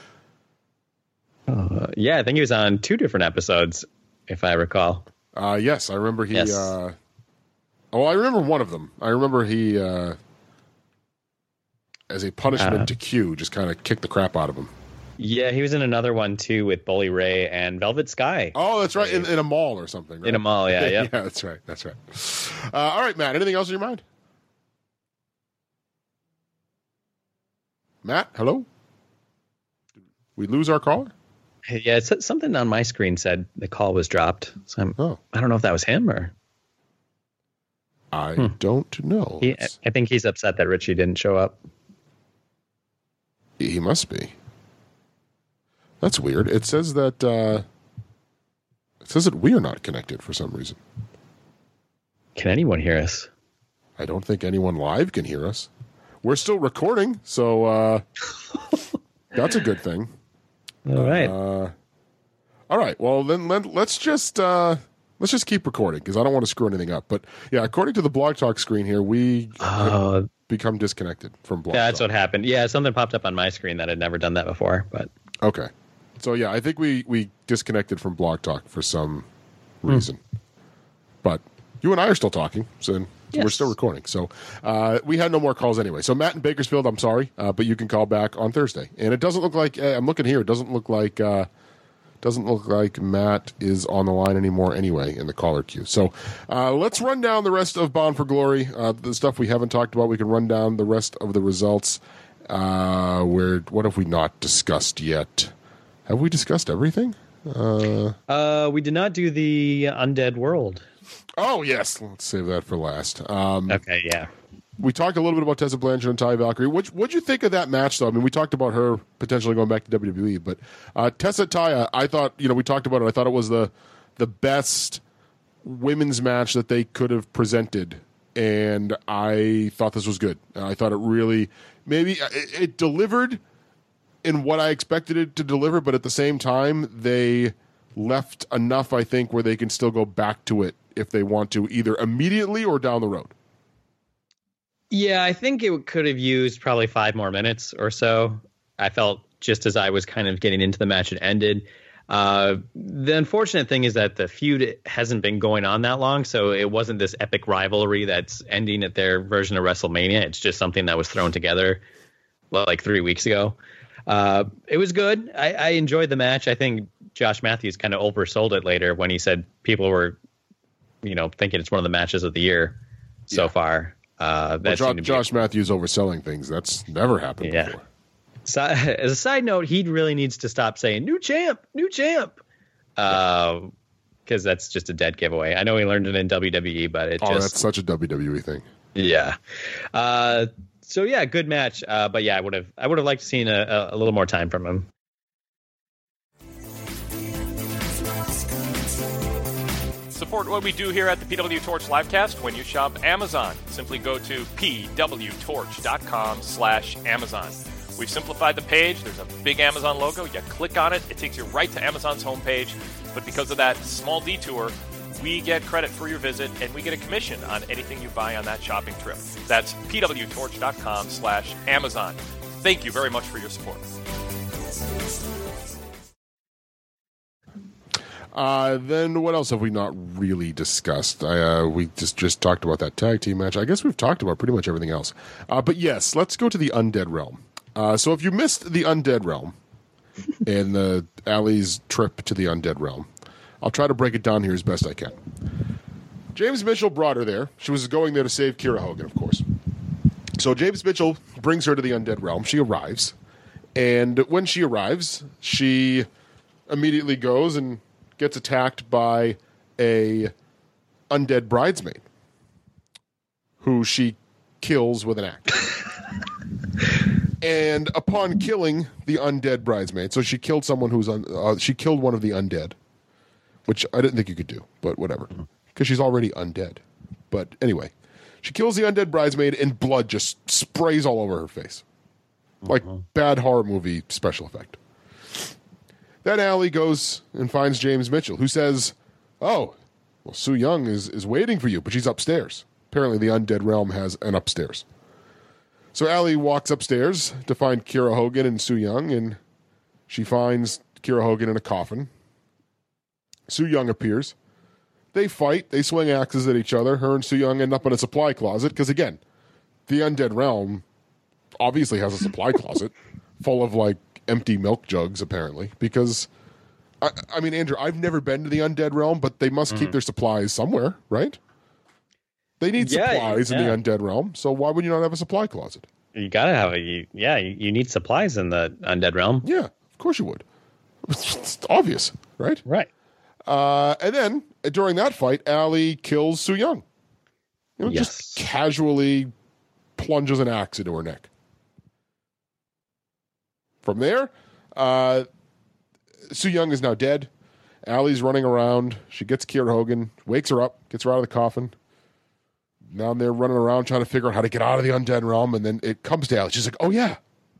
Uh, yeah, I think he was on two different episodes, if I recall. Uh, yes, I remember he. Yes. Uh, oh, I remember one of them. I remember he, uh, as a punishment uh, to Q, just kind of kicked the crap out of him. Yeah, he was in another one too with Bully Ray and Velvet Sky. Oh, that's right, in, in a mall or something. Right? In a mall, yeah, yeah. Yeah, that's right, that's right. Uh, all right, Matt. Anything else in your mind? Matt, hello. Did we lose our caller? Yeah, it's, something on my screen said the call was dropped. So I'm, oh. I don't know if that was him or. I hmm. don't know. He, I think he's upset that Richie didn't show up. He must be. That's weird. It says that uh, it says that we are not connected for some reason. Can anyone hear us? I don't think anyone live can hear us. We're still recording, so uh, that's a good thing. All right. Uh, all right. Well, then let, let's just uh, let's just keep recording because I don't want to screw anything up. But yeah, according to the Blog Talk screen here, we uh, become disconnected from Blog yeah, that's Talk. what happened. Yeah, something popped up on my screen that had never done that before. But okay. So, yeah, I think we, we disconnected from Blog Talk for some reason. Hmm. But you and I are still talking, so yes. We're still recording. So uh, we had no more calls anyway. So, Matt in Bakersfield, I'm sorry, uh, but you can call back on Thursday. And it doesn't look like, uh, I'm looking here, it doesn't look like uh, doesn't look like Matt is on the line anymore anyway in the caller queue. So uh, let's run down the rest of Bound for Glory, uh, the stuff we haven't talked about. We can run down the rest of the results. Uh, where what have we not discussed yet? Have we discussed everything? Uh, uh, we did not do the Undead World. Oh, yes. Let's save that for last. Um, okay, yeah. We talked a little bit about Tessa Blanchard and Taya Valkyrie. What what'd you think of that match, though? I mean, we talked about her potentially going back to W W E, but uh, Tessa Taya, I thought, you know, we talked about it. I thought it was the the best women's match that they could have presented, and I thought this was good. I thought it really, maybe, it, it delivered in what I expected it to deliver, but at the same time, they left enough, I think, where they can still go back to it if they want to, either immediately or down the road. Yeah, I think it could have used probably five more minutes or so. I felt just as I was kind of getting into the match, it ended. Uh, the unfortunate thing is that the feud hasn't been going on that long, so it wasn't this epic rivalry that's ending at their version of WrestleMania. It's just something that was thrown together like three weeks ago. Uh, it was good. I, I enjoyed the match. I think Josh Matthews kind of oversold it later when he said people were, you know, thinking it's one of the matches of the year so yeah. far. Uh, that well, Josh, Josh Matthews overselling things. That's never happened yeah. before. So, as a side note, he really needs to stop saying "new champ, new champ," because uh, yeah. that's just a dead giveaway. I know he learned it in W W E, but it oh, just that's such a W W E thing. Yeah. Uh, so yeah, good match. Uh, but yeah, I would have I would have liked to seen a, a little more time from him. Support what we do here at the P W Torch Livecast when you shop Amazon. Simply go to pwtorch.com slash Amazon. We've simplified the page. There's a big Amazon logo. You click on it. It takes you right to Amazon's homepage. But because of that small detour, we get credit for your visit, and we get a commission on anything you buy on that shopping trip. That's pwtorch.com slash Amazon. Thank you very much for your support. Uh, then what else have we not really discussed? I, uh, we just, just talked about that tag team match. I guess we've talked about pretty much everything else. Uh, but yes, let's go to the Undead Realm. Uh, so if you missed the Undead Realm and the Allie's trip to the Undead Realm, I'll try to break it down here as best I can. James Mitchell brought her there. She was going there to save Kiera Hogan, of course. So James Mitchell brings her to the Undead Realm. She arrives. And when she arrives, she immediately goes and gets attacked by a undead bridesmaid who she kills with an axe. And upon killing the undead bridesmaid, so she killed someone who's un, uh, she killed one of the undead, which I didn't think you could do, but whatever, because she's already undead. But anyway, she kills the undead bridesmaid, and blood just sprays all over her face, like uh-huh. bad horror movie special effect. Then Allie goes and finds James Mitchell, who says, "Oh, well, Su Yung is, is waiting for you, but she's upstairs." Apparently, the Undead Realm has an upstairs. So Allie walks upstairs to find Kiera Hogan and Su Yung, and she finds Kiera Hogan in a coffin. Su Yung appears. They fight. They swing axes at each other. Her and Su Yung end up in a supply closet, because, again, the Undead Realm obviously has a supply closet full of, like, empty milk jugs, apparently, because I, I mean, Andrew, I've never been to the Undead Realm, but they must mm. keep their supplies somewhere, right? They need yeah, supplies yeah. in the Undead Realm, so why would you not have a supply closet? You gotta have a you, yeah. You, you need supplies in the Undead Realm. Yeah, of course you would. It's obvious, right? Right. Uh, and then during that fight, Allie kills Su Yung. You know, yes. Just casually plunges an axe into her neck. From there, uh, Su Yung is now dead. Allie's running around. She gets Kiera Hogan, wakes her up, gets her out of the coffin. Now they're running around trying to figure out how to get out of the Undead Realm, and then it comes to Allie. She's like, "Oh yeah,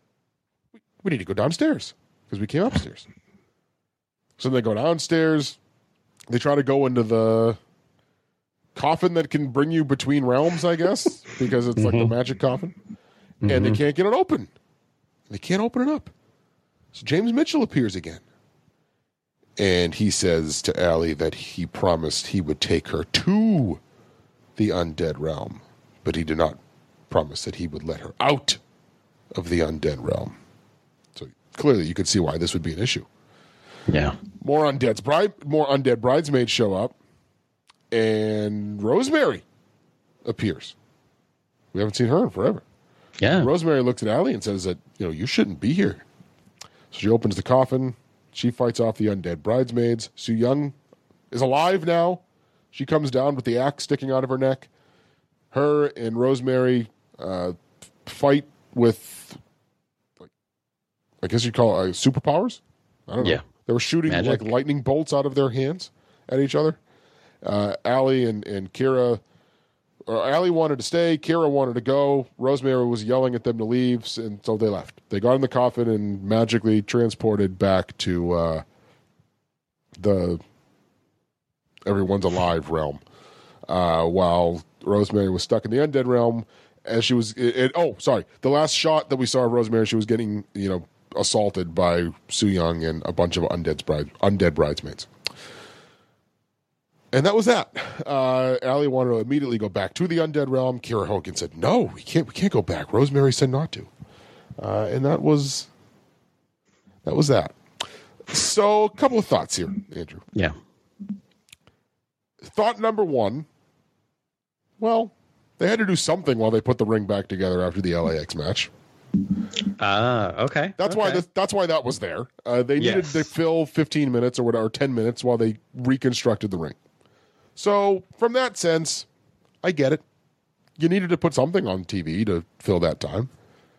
we need to go downstairs because we came upstairs." So they go downstairs. They try to go into the coffin that can bring you between realms, I guess, because it's mm-hmm. like the magic coffin, mm-hmm. and they can't get it open. They can't open it up. So James Mitchell appears again. And he says to Allie that he promised he would take her to the Undead Realm, but he did not promise that he would let her out of the Undead Realm. So clearly you could see why this would be an issue. Yeah. More undead bride, more undead bridesmaids show up, and Rosemary appears. We haven't seen her in forever. Yeah. Rosemary looks at Allie and says that, you know, you shouldn't be here. So she opens the coffin. She fights off the undead bridesmaids. Su Yung is alive now. She comes down with the axe sticking out of her neck. Her and Rosemary uh, fight with, like, I guess you'd call it uh, superpowers? I don't know. Yeah. They were shooting Magic. like lightning bolts out of their hands at each other. Uh, Allie and, and Kiera... Uh, Allie wanted to stay. Kiera wanted to go. Rosemary was yelling at them to leave, and so they left. They got in the coffin and magically transported back to uh, the everyone's alive realm, uh, while Rosemary was stuck in the undead realm. As she was, it, it, oh, sorry, the last shot that we saw of Rosemary, she was getting, you know, assaulted by Su Yung and a bunch of undead bride, undead bridesmaids. And that was that. Uh, Allie wanted to immediately go back to the Undead Realm. Kiera Hogan said, "No, we can't. We can't go back." Rosemary said not to, uh, and that was that was that. So, a couple of thoughts here, Andrew. Yeah. Thought number one. Well, they had to do something while they put the ring back together after the L A X match. Ah, uh, okay. That's okay. why. This, that's why that was there. Uh, they needed yes. to fill fifteen minutes or whatever, ten minutes while they reconstructed the ring. So, from that sense, I get it. You needed to put something on T V to fill that time.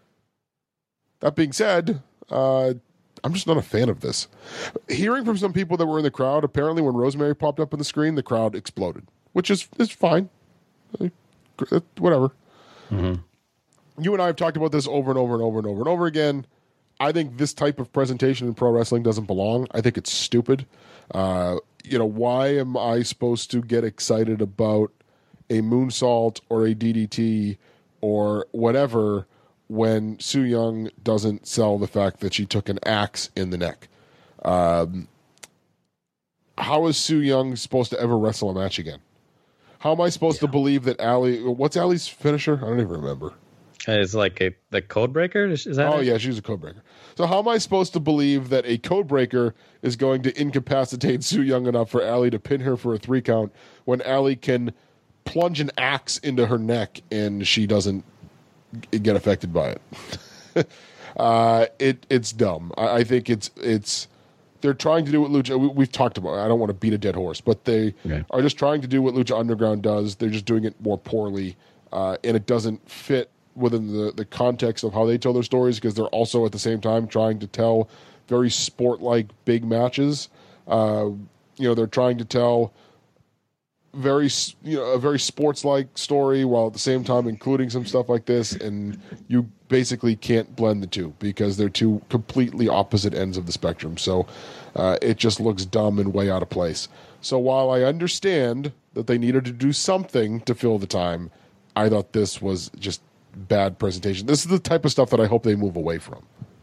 That being said, uh, I'm just not a fan of this. Hearing from some people that were in the crowd, apparently when Rosemary popped up on the screen, the crowd exploded, which is, is fine. Whatever. Mm-hmm. You and I have talked about this over and over and over and over and over again. I think this type of presentation in pro wrestling doesn't belong. I think it's stupid. Uh, you know, why am I supposed to get excited about a moonsault or a D D T or whatever when Su Yung doesn't sell the fact that she took an axe in the neck? Um, how is Su Yung supposed to ever wrestle a match again? How am I supposed yeah. to believe that Allie? What's Allie's finisher? I don't even remember. It's like a the code breaker. Is that? Oh it? yeah, she's a code breaker. So how am I supposed to believe that a code breaker is going to incapacitate Su Yung enough for Allie to pin her for a three count when Allie can plunge an axe into her neck and she doesn't get affected by it? uh, it it's dumb. I, I think it's it's. They're trying to do what Lucha... We, we've talked about. I don't want to beat a dead horse, but they okay. are just trying to do what Lucha Underground does. They're just doing it more poorly, uh, and it doesn't fit within the, the context of how they tell their stories because they're also at the same time trying to tell very sport-like big matches. Uh, you know, they're trying to tell very you know a very sports-like story while at the same time including some stuff like this, and you basically can't blend the two because they're two completely opposite ends of the spectrum. So uh, it just looks dumb and way out of place. So while I understand that they needed to do something to fill the time, I thought this was just bad presentation. This is the type of stuff that I hope they move away from.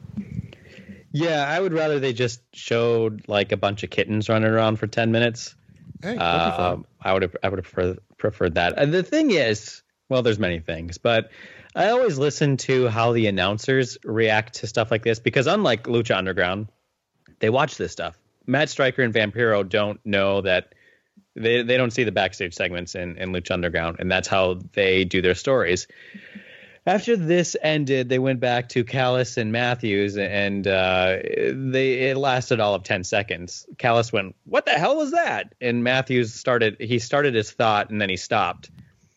Yeah, I would rather they just showed like a bunch of kittens running around for ten minutes. Hey, uh, I would have I would have preferred, preferred that. And the thing is, well, there's many things, but I always listen to how the announcers react to stuff like this because unlike Lucha Underground, they watch this stuff. Matt Striker and Vampiro don't know that they they don't see the backstage segments in, in Lucha Underground, and that's how they do their stories. After this ended, they went back to Callis and Matthews, and uh, they it lasted all of ten seconds. Callis went, "What the hell was that?" And Matthews started he started his thought, and then he stopped.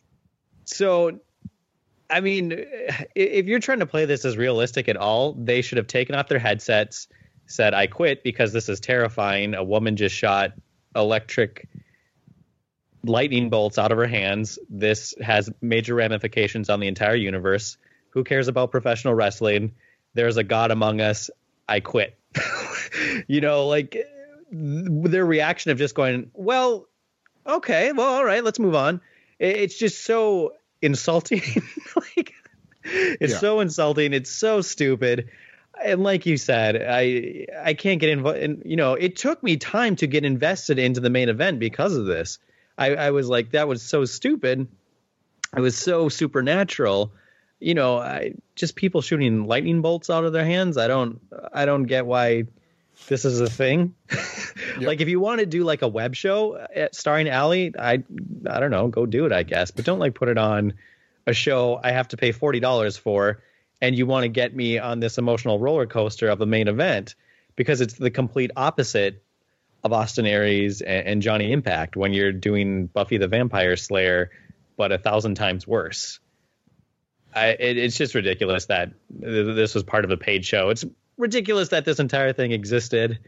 So, I mean, if you're trying to play this as realistic at all, they should have taken off their headsets, said, "I quit because this is terrifying. A woman just shot electric lightning bolts out of her hands. This has major ramifications on the entire universe. Who cares about professional wrestling? There's a God among us. I quit." You know, like their reaction of just going, well, okay, well, all right, let's move on. It's just so insulting. Like it's yeah. so insulting. It's so stupid. And like you said, I I can't get involved. And, you know, it took me time to get invested into the main event because of this. I, I was like, that was so stupid. It was so supernatural. You know, I, just people shooting lightning bolts out of their hands. I don't, I don't get why this is a thing. Yep. Like, if you want to do like a web show starring Allie, I, I don't know, go do it, I guess. But don't like put it on a show I have to pay forty dollars for, and you want to get me on this emotional roller coaster of the main event because it's the complete opposite of Austin Aries and, and Johnny Impact when you're doing Buffy the Vampire Slayer, but a thousand times worse. I, it, it's just ridiculous that this was part of a paid show. It's ridiculous that this entire thing existed.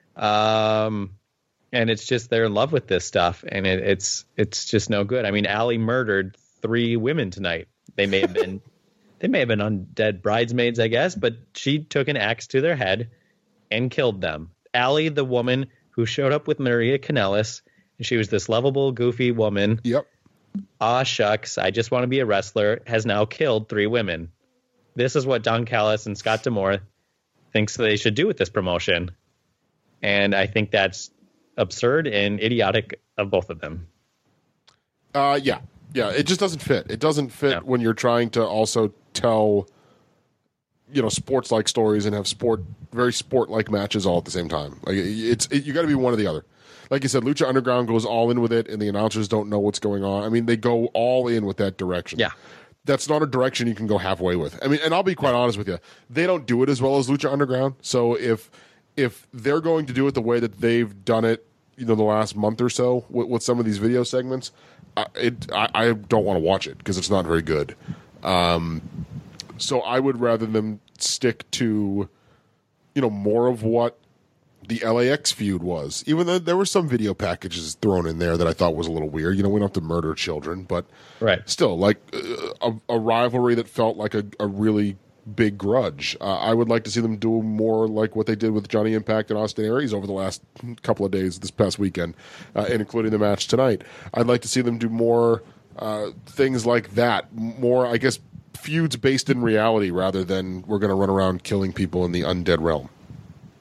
Um, and it's just, they're in love with this stuff, and it, it's, it's just no good. I mean, Allie murdered three women tonight. They may have been, they may have been undead bridesmaids, I guess, but she took an axe to their head and killed them. Allie, the woman who showed up with Maria Kanellis, and she was this lovable, goofy woman. Yep. Ah, shucks, I just want to be a wrestler, has now killed three women. This is what Don Callis and Scott D'Amore thinks they should do with this promotion. And I think that's absurd and idiotic of both of them. Uh, yeah. Yeah, it just doesn't fit. It doesn't fit no. when you're trying to also tell, you know, sports-like stories and have sport, very sport-like matches all at the same time. Like it's it, you got to be one or the other. Like you said, Lucha Underground goes all in with it, and the announcers don't know what's going on. I mean, they go all in with that direction. Yeah, that's not a direction you can go halfway with. I mean, and I'll be quite honest with you, they don't do it as well as Lucha Underground. So if if they're going to do it the way that they've done it, you know, the last month or so with, with some of these video segments, I, it I, I don't want to watch it because it's not very good. Um, so I would rather them stick to, you know, more of what the L A X feud was. Even though there were some video packages thrown in there that I thought was a little weird. You know, we don't have to murder children, but right. still, like uh, a, a rivalry that felt like a, a really big grudge. Uh, I would like to see them do more like what they did with Johnny Impact and Austin Aries over the last couple of days, this past weekend, uh, and including the match tonight. I'd like to see them do more uh, things like that. More, I guess, feuds based in reality rather than we're going to run around killing people in the undead realm.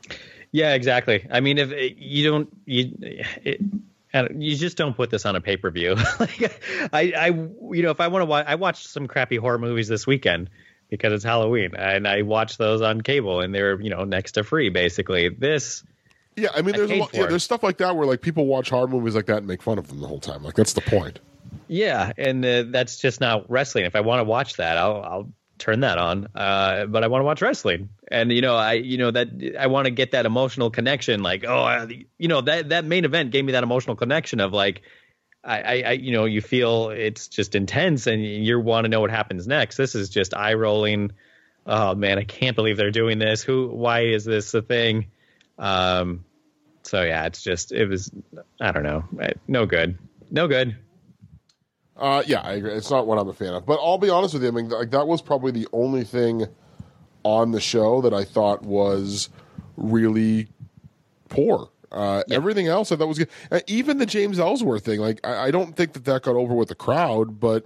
Yeah, exactly. I mean, if you don't, you it, you just don't put this on a pay per view. Like, I, I, you know, if I want to watch, I watched some crappy horror movies this weekend because it's Halloween, and I watched those on cable, and they're, you know, next to free basically. This, yeah, I mean, there's I a lot, yeah, there's stuff like that where like people watch horror movies like that and make fun of them the whole time. Like that's the point. Yeah, and uh, that's just not wrestling. If I want to watch that, I'll, I'll turn that on. Uh, but I want to watch wrestling, and you know, I, you know that I want to get that emotional connection. Like, oh, I, you know, that that main event gave me that emotional connection of like, I, I, I, you know, you feel it's just intense, and you want to know what happens next. This is just eye rolling. Oh man, I can't believe they're doing this. Who? Why is this a thing? Um, so yeah, it's just it was. I don't know. No good. No good. Uh, yeah, I agree. It's not what I'm a fan of. But I'll be honest with you. I mean, like that was probably the only thing on the show that I thought was really poor. Uh, yeah. Everything else I thought was good. Uh, even the James Ellsworth thing. Like, I, I don't think that that got over with the crowd, but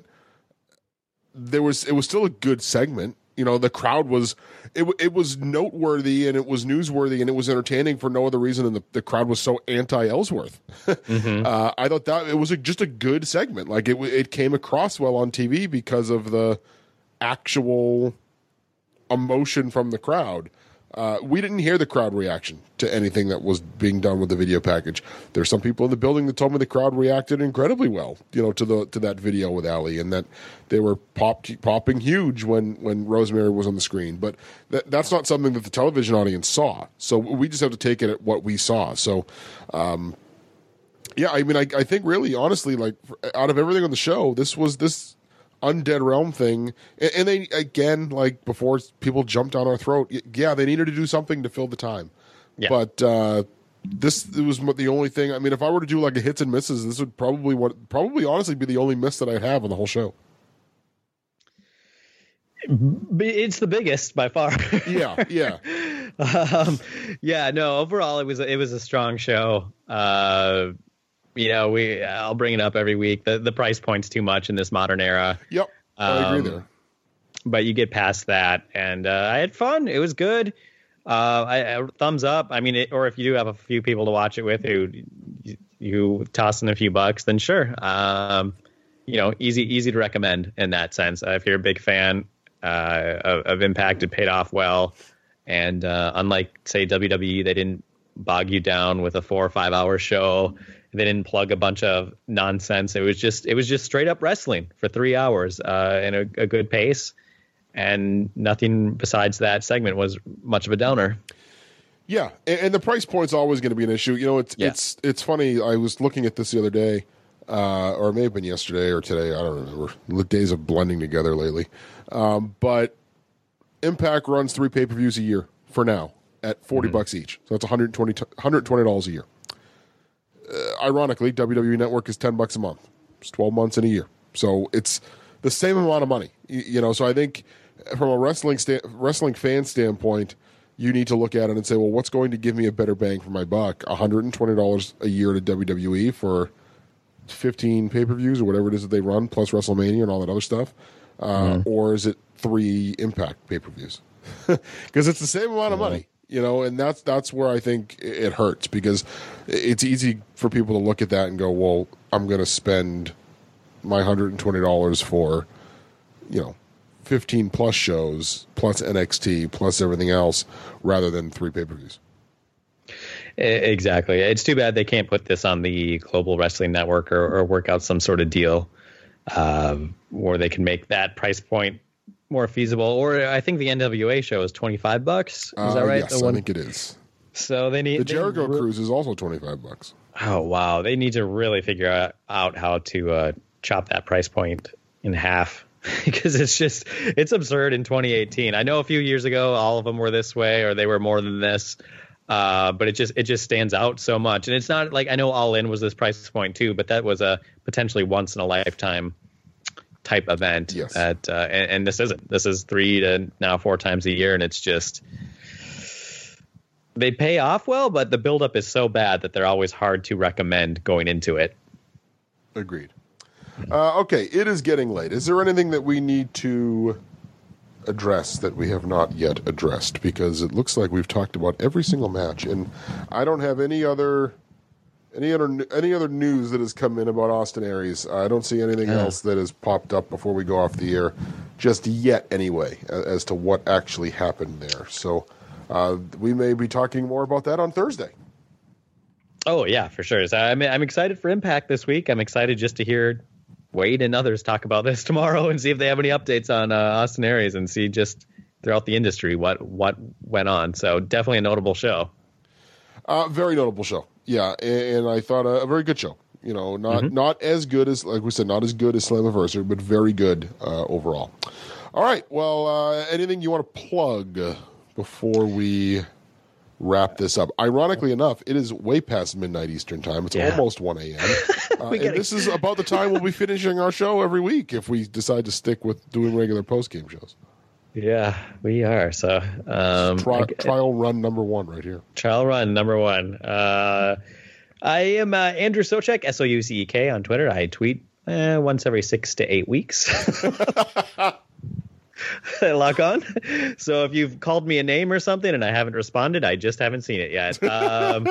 there was it was still a good segment. You know, the crowd was it. It was noteworthy and it was newsworthy and it was entertaining for no other reason than the, the crowd was so anti Ellsworth. mm-hmm. uh, I thought that it was a, just a good segment. Like it, it came across well on T V because of the actual emotion from the crowd. Uh, we didn't hear the crowd reaction to anything that was being done with the video package. There's some people in the building that told me the crowd reacted incredibly well, you know, to the to that video with Ali, and that they were popped, popping huge when, when Rosemary was on the screen. But that, that's not something that the television audience saw. So we just have to take it at what we saw. So, um, yeah, I mean, I, I think really, honestly, like out of everything on the show, this was this Undead Realm thing, and, and they again, like before people jumped down our throat, yeah, they needed to do something to fill the time. Yeah. But uh, this it was the only thing. I mean, if I were to do like a hits and misses, this would probably what probably honestly be the only miss that I'd have on the whole show. It's the biggest by far. Yeah, yeah, um, yeah. No, overall, it was it was a strong show. Uh, You know, we I'll bring it up every week. The the price point's too much in this modern era. Yep, I um, agree there. But you get past that, and uh, I had fun. It was good. Uh, I, I thumbs up. I mean, it, or if you do have a few people to watch it with who you, you toss in a few bucks, then sure. Um, you know, easy easy to recommend in that sense. Uh, if you're a big fan uh, of, of Impact, it paid off well, and uh, unlike say W W E, they didn't bog you down with a four or five hour show. They didn't plug a bunch of nonsense. It was just it was just straight up wrestling for three hours uh, in a, a good pace, and nothing besides that segment was much of a downer. Yeah, and, and the price point's always going to be an issue. You know, it's yeah. it's it's funny. I was looking at this the other day, uh, or it may have been yesterday or today. I don't remember. The days of blending together lately. Um, but Impact runs three pay per views a year for now at forty mm-hmm. bucks each. So that's one hundred twenty one hundred twenty dollars a year. Uh, ironically, W W E Network is ten bucks a month. It's twelve months in a year. So it's the same amount of money, you, you know. So I think from a wrestling sta- wrestling fan standpoint, you need to look at it and say, well, what's going to give me a better bang for my buck? one hundred twenty dollars a year to W W E for fifteen pay-per-views or whatever it is that they run, plus WrestleMania and all that other stuff, uh, mm. or is it three Impact pay-per-views? Because it's the same amount of mm. money. You know, and that's that's where I think it hurts, because it's easy for people to look at that and go, well, I'm going to spend my one hundred twenty dollars for, you know, fifteen plus shows, plus N X T, plus everything else, rather than three pay-per-views. Exactly. It's too bad they can't put this on the Global Wrestling Network or, or work out some sort of deal um, where they can make that price point more feasible. Or I think the N W A show is twenty-five bucks. Is uh, that right? Yes, I think it is. So they need the Jericho re- Cruise is also twenty-five bucks. Oh wow, they need to really figure out how to uh, chop that price point in half, because it's just it's absurd in twenty eighteen. I know a few years ago all of them were this way, or they were more than this. Uh, but it just it just stands out so much, and it's not like I know All In was this price point too, but that was a potentially once in a lifetime type event. Yes. At, uh, and, and this isn't. This is three to now four times a year, and it's just they pay off well, but the buildup is so bad that they're always hard to recommend going into it. Agreed. Uh, okay, it is getting late. Is there anything that we need to address that we have not yet addressed? Because it looks like we've talked about every single match, and I don't have any other any other any other news that has come in about Austin Aries. I don't see anything Yeah. else that has popped up before we go off the air, just yet anyway, as, as to what actually happened there. So uh, we may be talking more about that on Thursday. Oh yeah, for sure. So I'm I'm excited for Impact this week. I'm excited just to hear Wade and others talk about this tomorrow and see if they have any updates on uh, Austin Aries and see just throughout the industry what what went on. So definitely a notable show. Uh, very notable show, yeah, and, and I thought a, a very good show. You know, not Mm-hmm. not as good as, like we said, not as good as Slammiversary, but very good uh, overall. All right, well, uh, anything you want to plug before we wrap this up? Ironically enough, it is way past midnight Eastern time. It's Yeah. almost one a.m. Uh, We and gotta- this is about the time we'll be finishing our show every week if we decide to stick with doing regular post-game shows. Yeah, we are. So um, Tri- I- trial run number one right here. trial run number one. Uh, I am uh, Andrew Soucek, S O U C E K on Twitter. I tweet uh, once every six to eight weeks. I log on. So if you've called me a name or something and I haven't responded, I just haven't seen it yet. Um,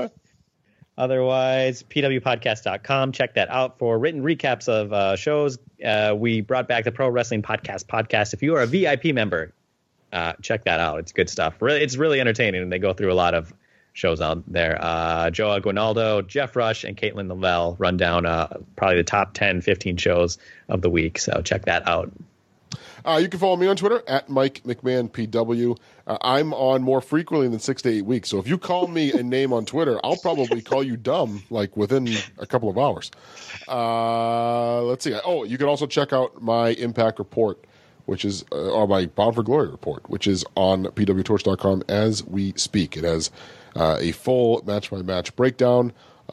otherwise, P W podcast dot com. Check that out for written recaps of uh, shows. Uh, we brought back the Pro Wrestling Podcast podcast. If you are a V I P member, uh, check that out. It's good stuff. Really, it's really entertaining, and they go through a lot of shows out there. Uh, Joe Aguinaldo, Jeff Rush, and Caitlin Lavelle run down uh, probably the top ten, fifteen shows of the week. So check that out. Uh, you can follow me on Twitter at Mike McMahon P W. Uh, I'm on more frequently than six to eight weeks. So if you call me a name on Twitter, I'll probably call you dumb like within a couple of hours. Uh, let's see. Oh, you can also check out my Impact report, which is uh, or my Bound for Glory report, which is on P W torch dot com as we speak. It has uh, a full match by match breakdown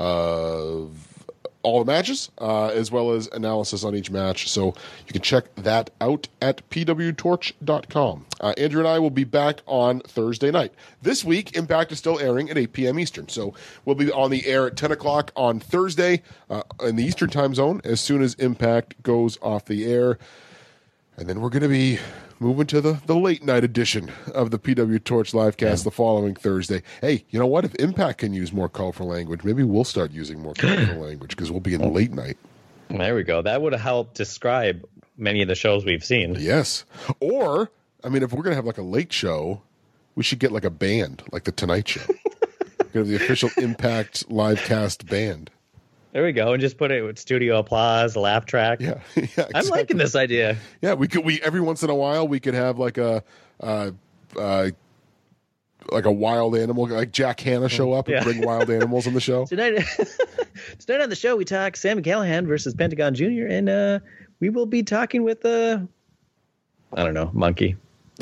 of all the matches, uh, as well as analysis on each match. So you can check that out at P W torch dot com. Uh, Andrew and I will be back on Thursday night. This week, Impact is still airing at eight p.m. Eastern. So we'll be on the air at ten o'clock on Thursday uh, in the Eastern time zone as soon as Impact goes off the air. And then we're going to be moving to the, the late night edition of the P W Torch Livecast yeah. the following Thursday. Hey, you know what? If Impact can use more colorful language, maybe we'll start using more colorful language because we'll be in the late night. There we go. That would have describe many of the shows we've seen. Yes. Or, I mean, if we're going to have like a late show, we should get like a band, like the Tonight Show. Get the official Impact Livecast band. There we go, and just put it with studio applause, a laugh track. Yeah, yeah exactly. I'm liking this idea. Yeah, we could. We every once in a while we could have like a, uh, uh, like a wild animal, like Jack Hanna show up and yeah. bring wild animals on the show. Tonight, tonight on the show, we talk Sam Callahan versus Pentagon Junior, and uh, we will be talking with uh, I don't know, monkey.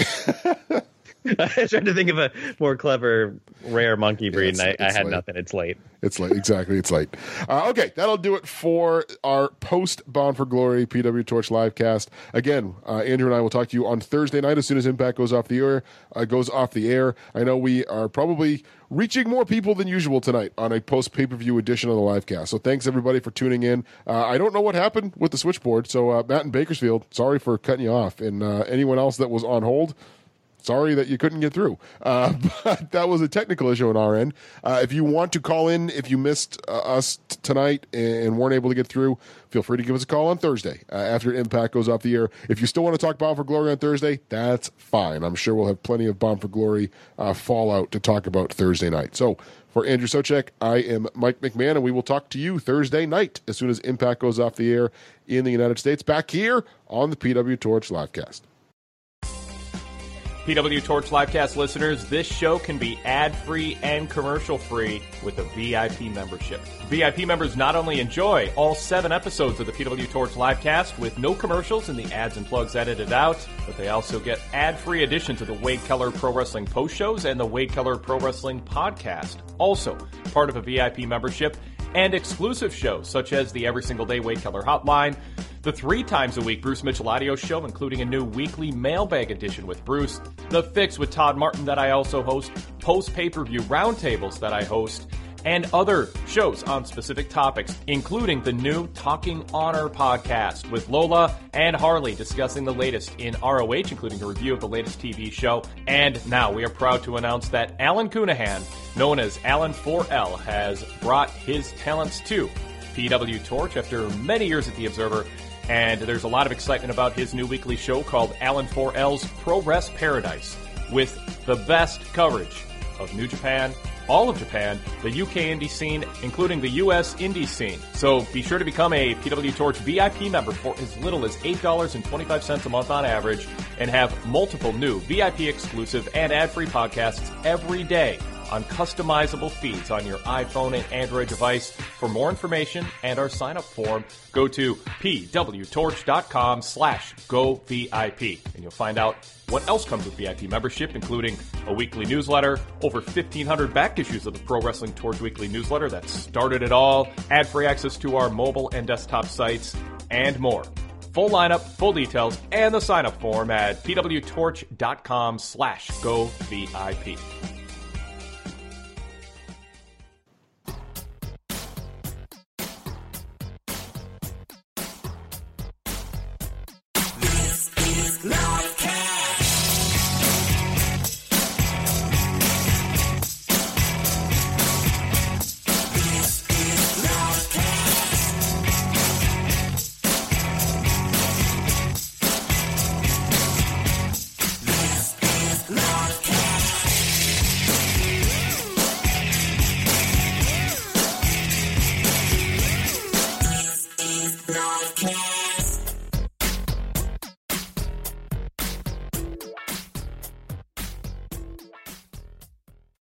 I was trying to think of a more clever, rare monkey breed, yeah, and I, I had late. nothing. It's late. It's late. Exactly. It's late. Uh, okay, that'll do it for our post Bound for Glory P W Torch livecast. Again, uh, Andrew and I will talk to you on Thursday night as soon as Impact goes off the air. Uh, goes off the air. I know we are probably reaching more people than usual tonight on a post pay per view edition of the livecast. So thanks everybody for tuning in. Uh, I don't know what happened with the switchboard. So uh, Matt in Bakersfield, sorry for cutting you off, and uh, anyone else that was on hold. Sorry that you couldn't get through, uh, but that was a technical issue on our end. Uh, if you want to call in, if you missed uh, us t- tonight and weren't able to get through, feel free to give us a call on Thursday uh, after Impact goes off the air. If you still want to talk Bound for Glory on Thursday, that's fine. I'm sure we'll have plenty of Bound for Glory uh, fallout to talk about Thursday night. So for Andrew Soucek, I am Mike McMahon, and we will talk to you Thursday night as soon as Impact goes off the air in the United States, back here on the P W Torch livecast. P W Torch Livecast listeners, this show can be ad-free and commercial-free with a V I P membership. V I P members not only enjoy all seven episodes of the P W Torch Livecast with no commercials and the ads and plugs edited out, but they also get ad-free additions of the Wade Keller Pro Wrestling post shows and the Wade Keller Pro Wrestling podcast. Also, part of a V I P membership and exclusive shows such as the Every Single Day Wade Keller Hotline, the three times a week Bruce Mitchell audio show, including a new weekly mailbag edition with Bruce, The Fix with Todd Martin that I also host, post pay-per-view roundtables that I host, and other shows on specific topics, including the new Talking Honor podcast with Lola and Harley discussing the latest in R O H, including a review of the latest T V show. And now we are proud to announce that Alan Cunahan, known as Alan four L, has brought his talents to P W Torch after many years at The Observer, and there's a lot of excitement about his new weekly show called Alan four L's Pro Wrest Paradise, with the best coverage of New Japan, all of Japan, the U K indie scene, including the U S indie scene. So be sure to become a P W Torch V I P member for as little as eight dollars and twenty-five cents a month on average, and have multiple new V I P exclusive and ad-free podcasts every day on customizable feeds on your iPhone and Android device. For more information and our sign-up form, go to pwtorch.com slash go VIP, and you'll find out what else comes with V I P membership, including a weekly newsletter, over fifteen hundred back issues of the Pro Wrestling Torch weekly newsletter that started it all, ad-free access to our mobile and desktop sites, and more. Full lineup, full details, and the sign-up form at pwtorch.com slash go VIP.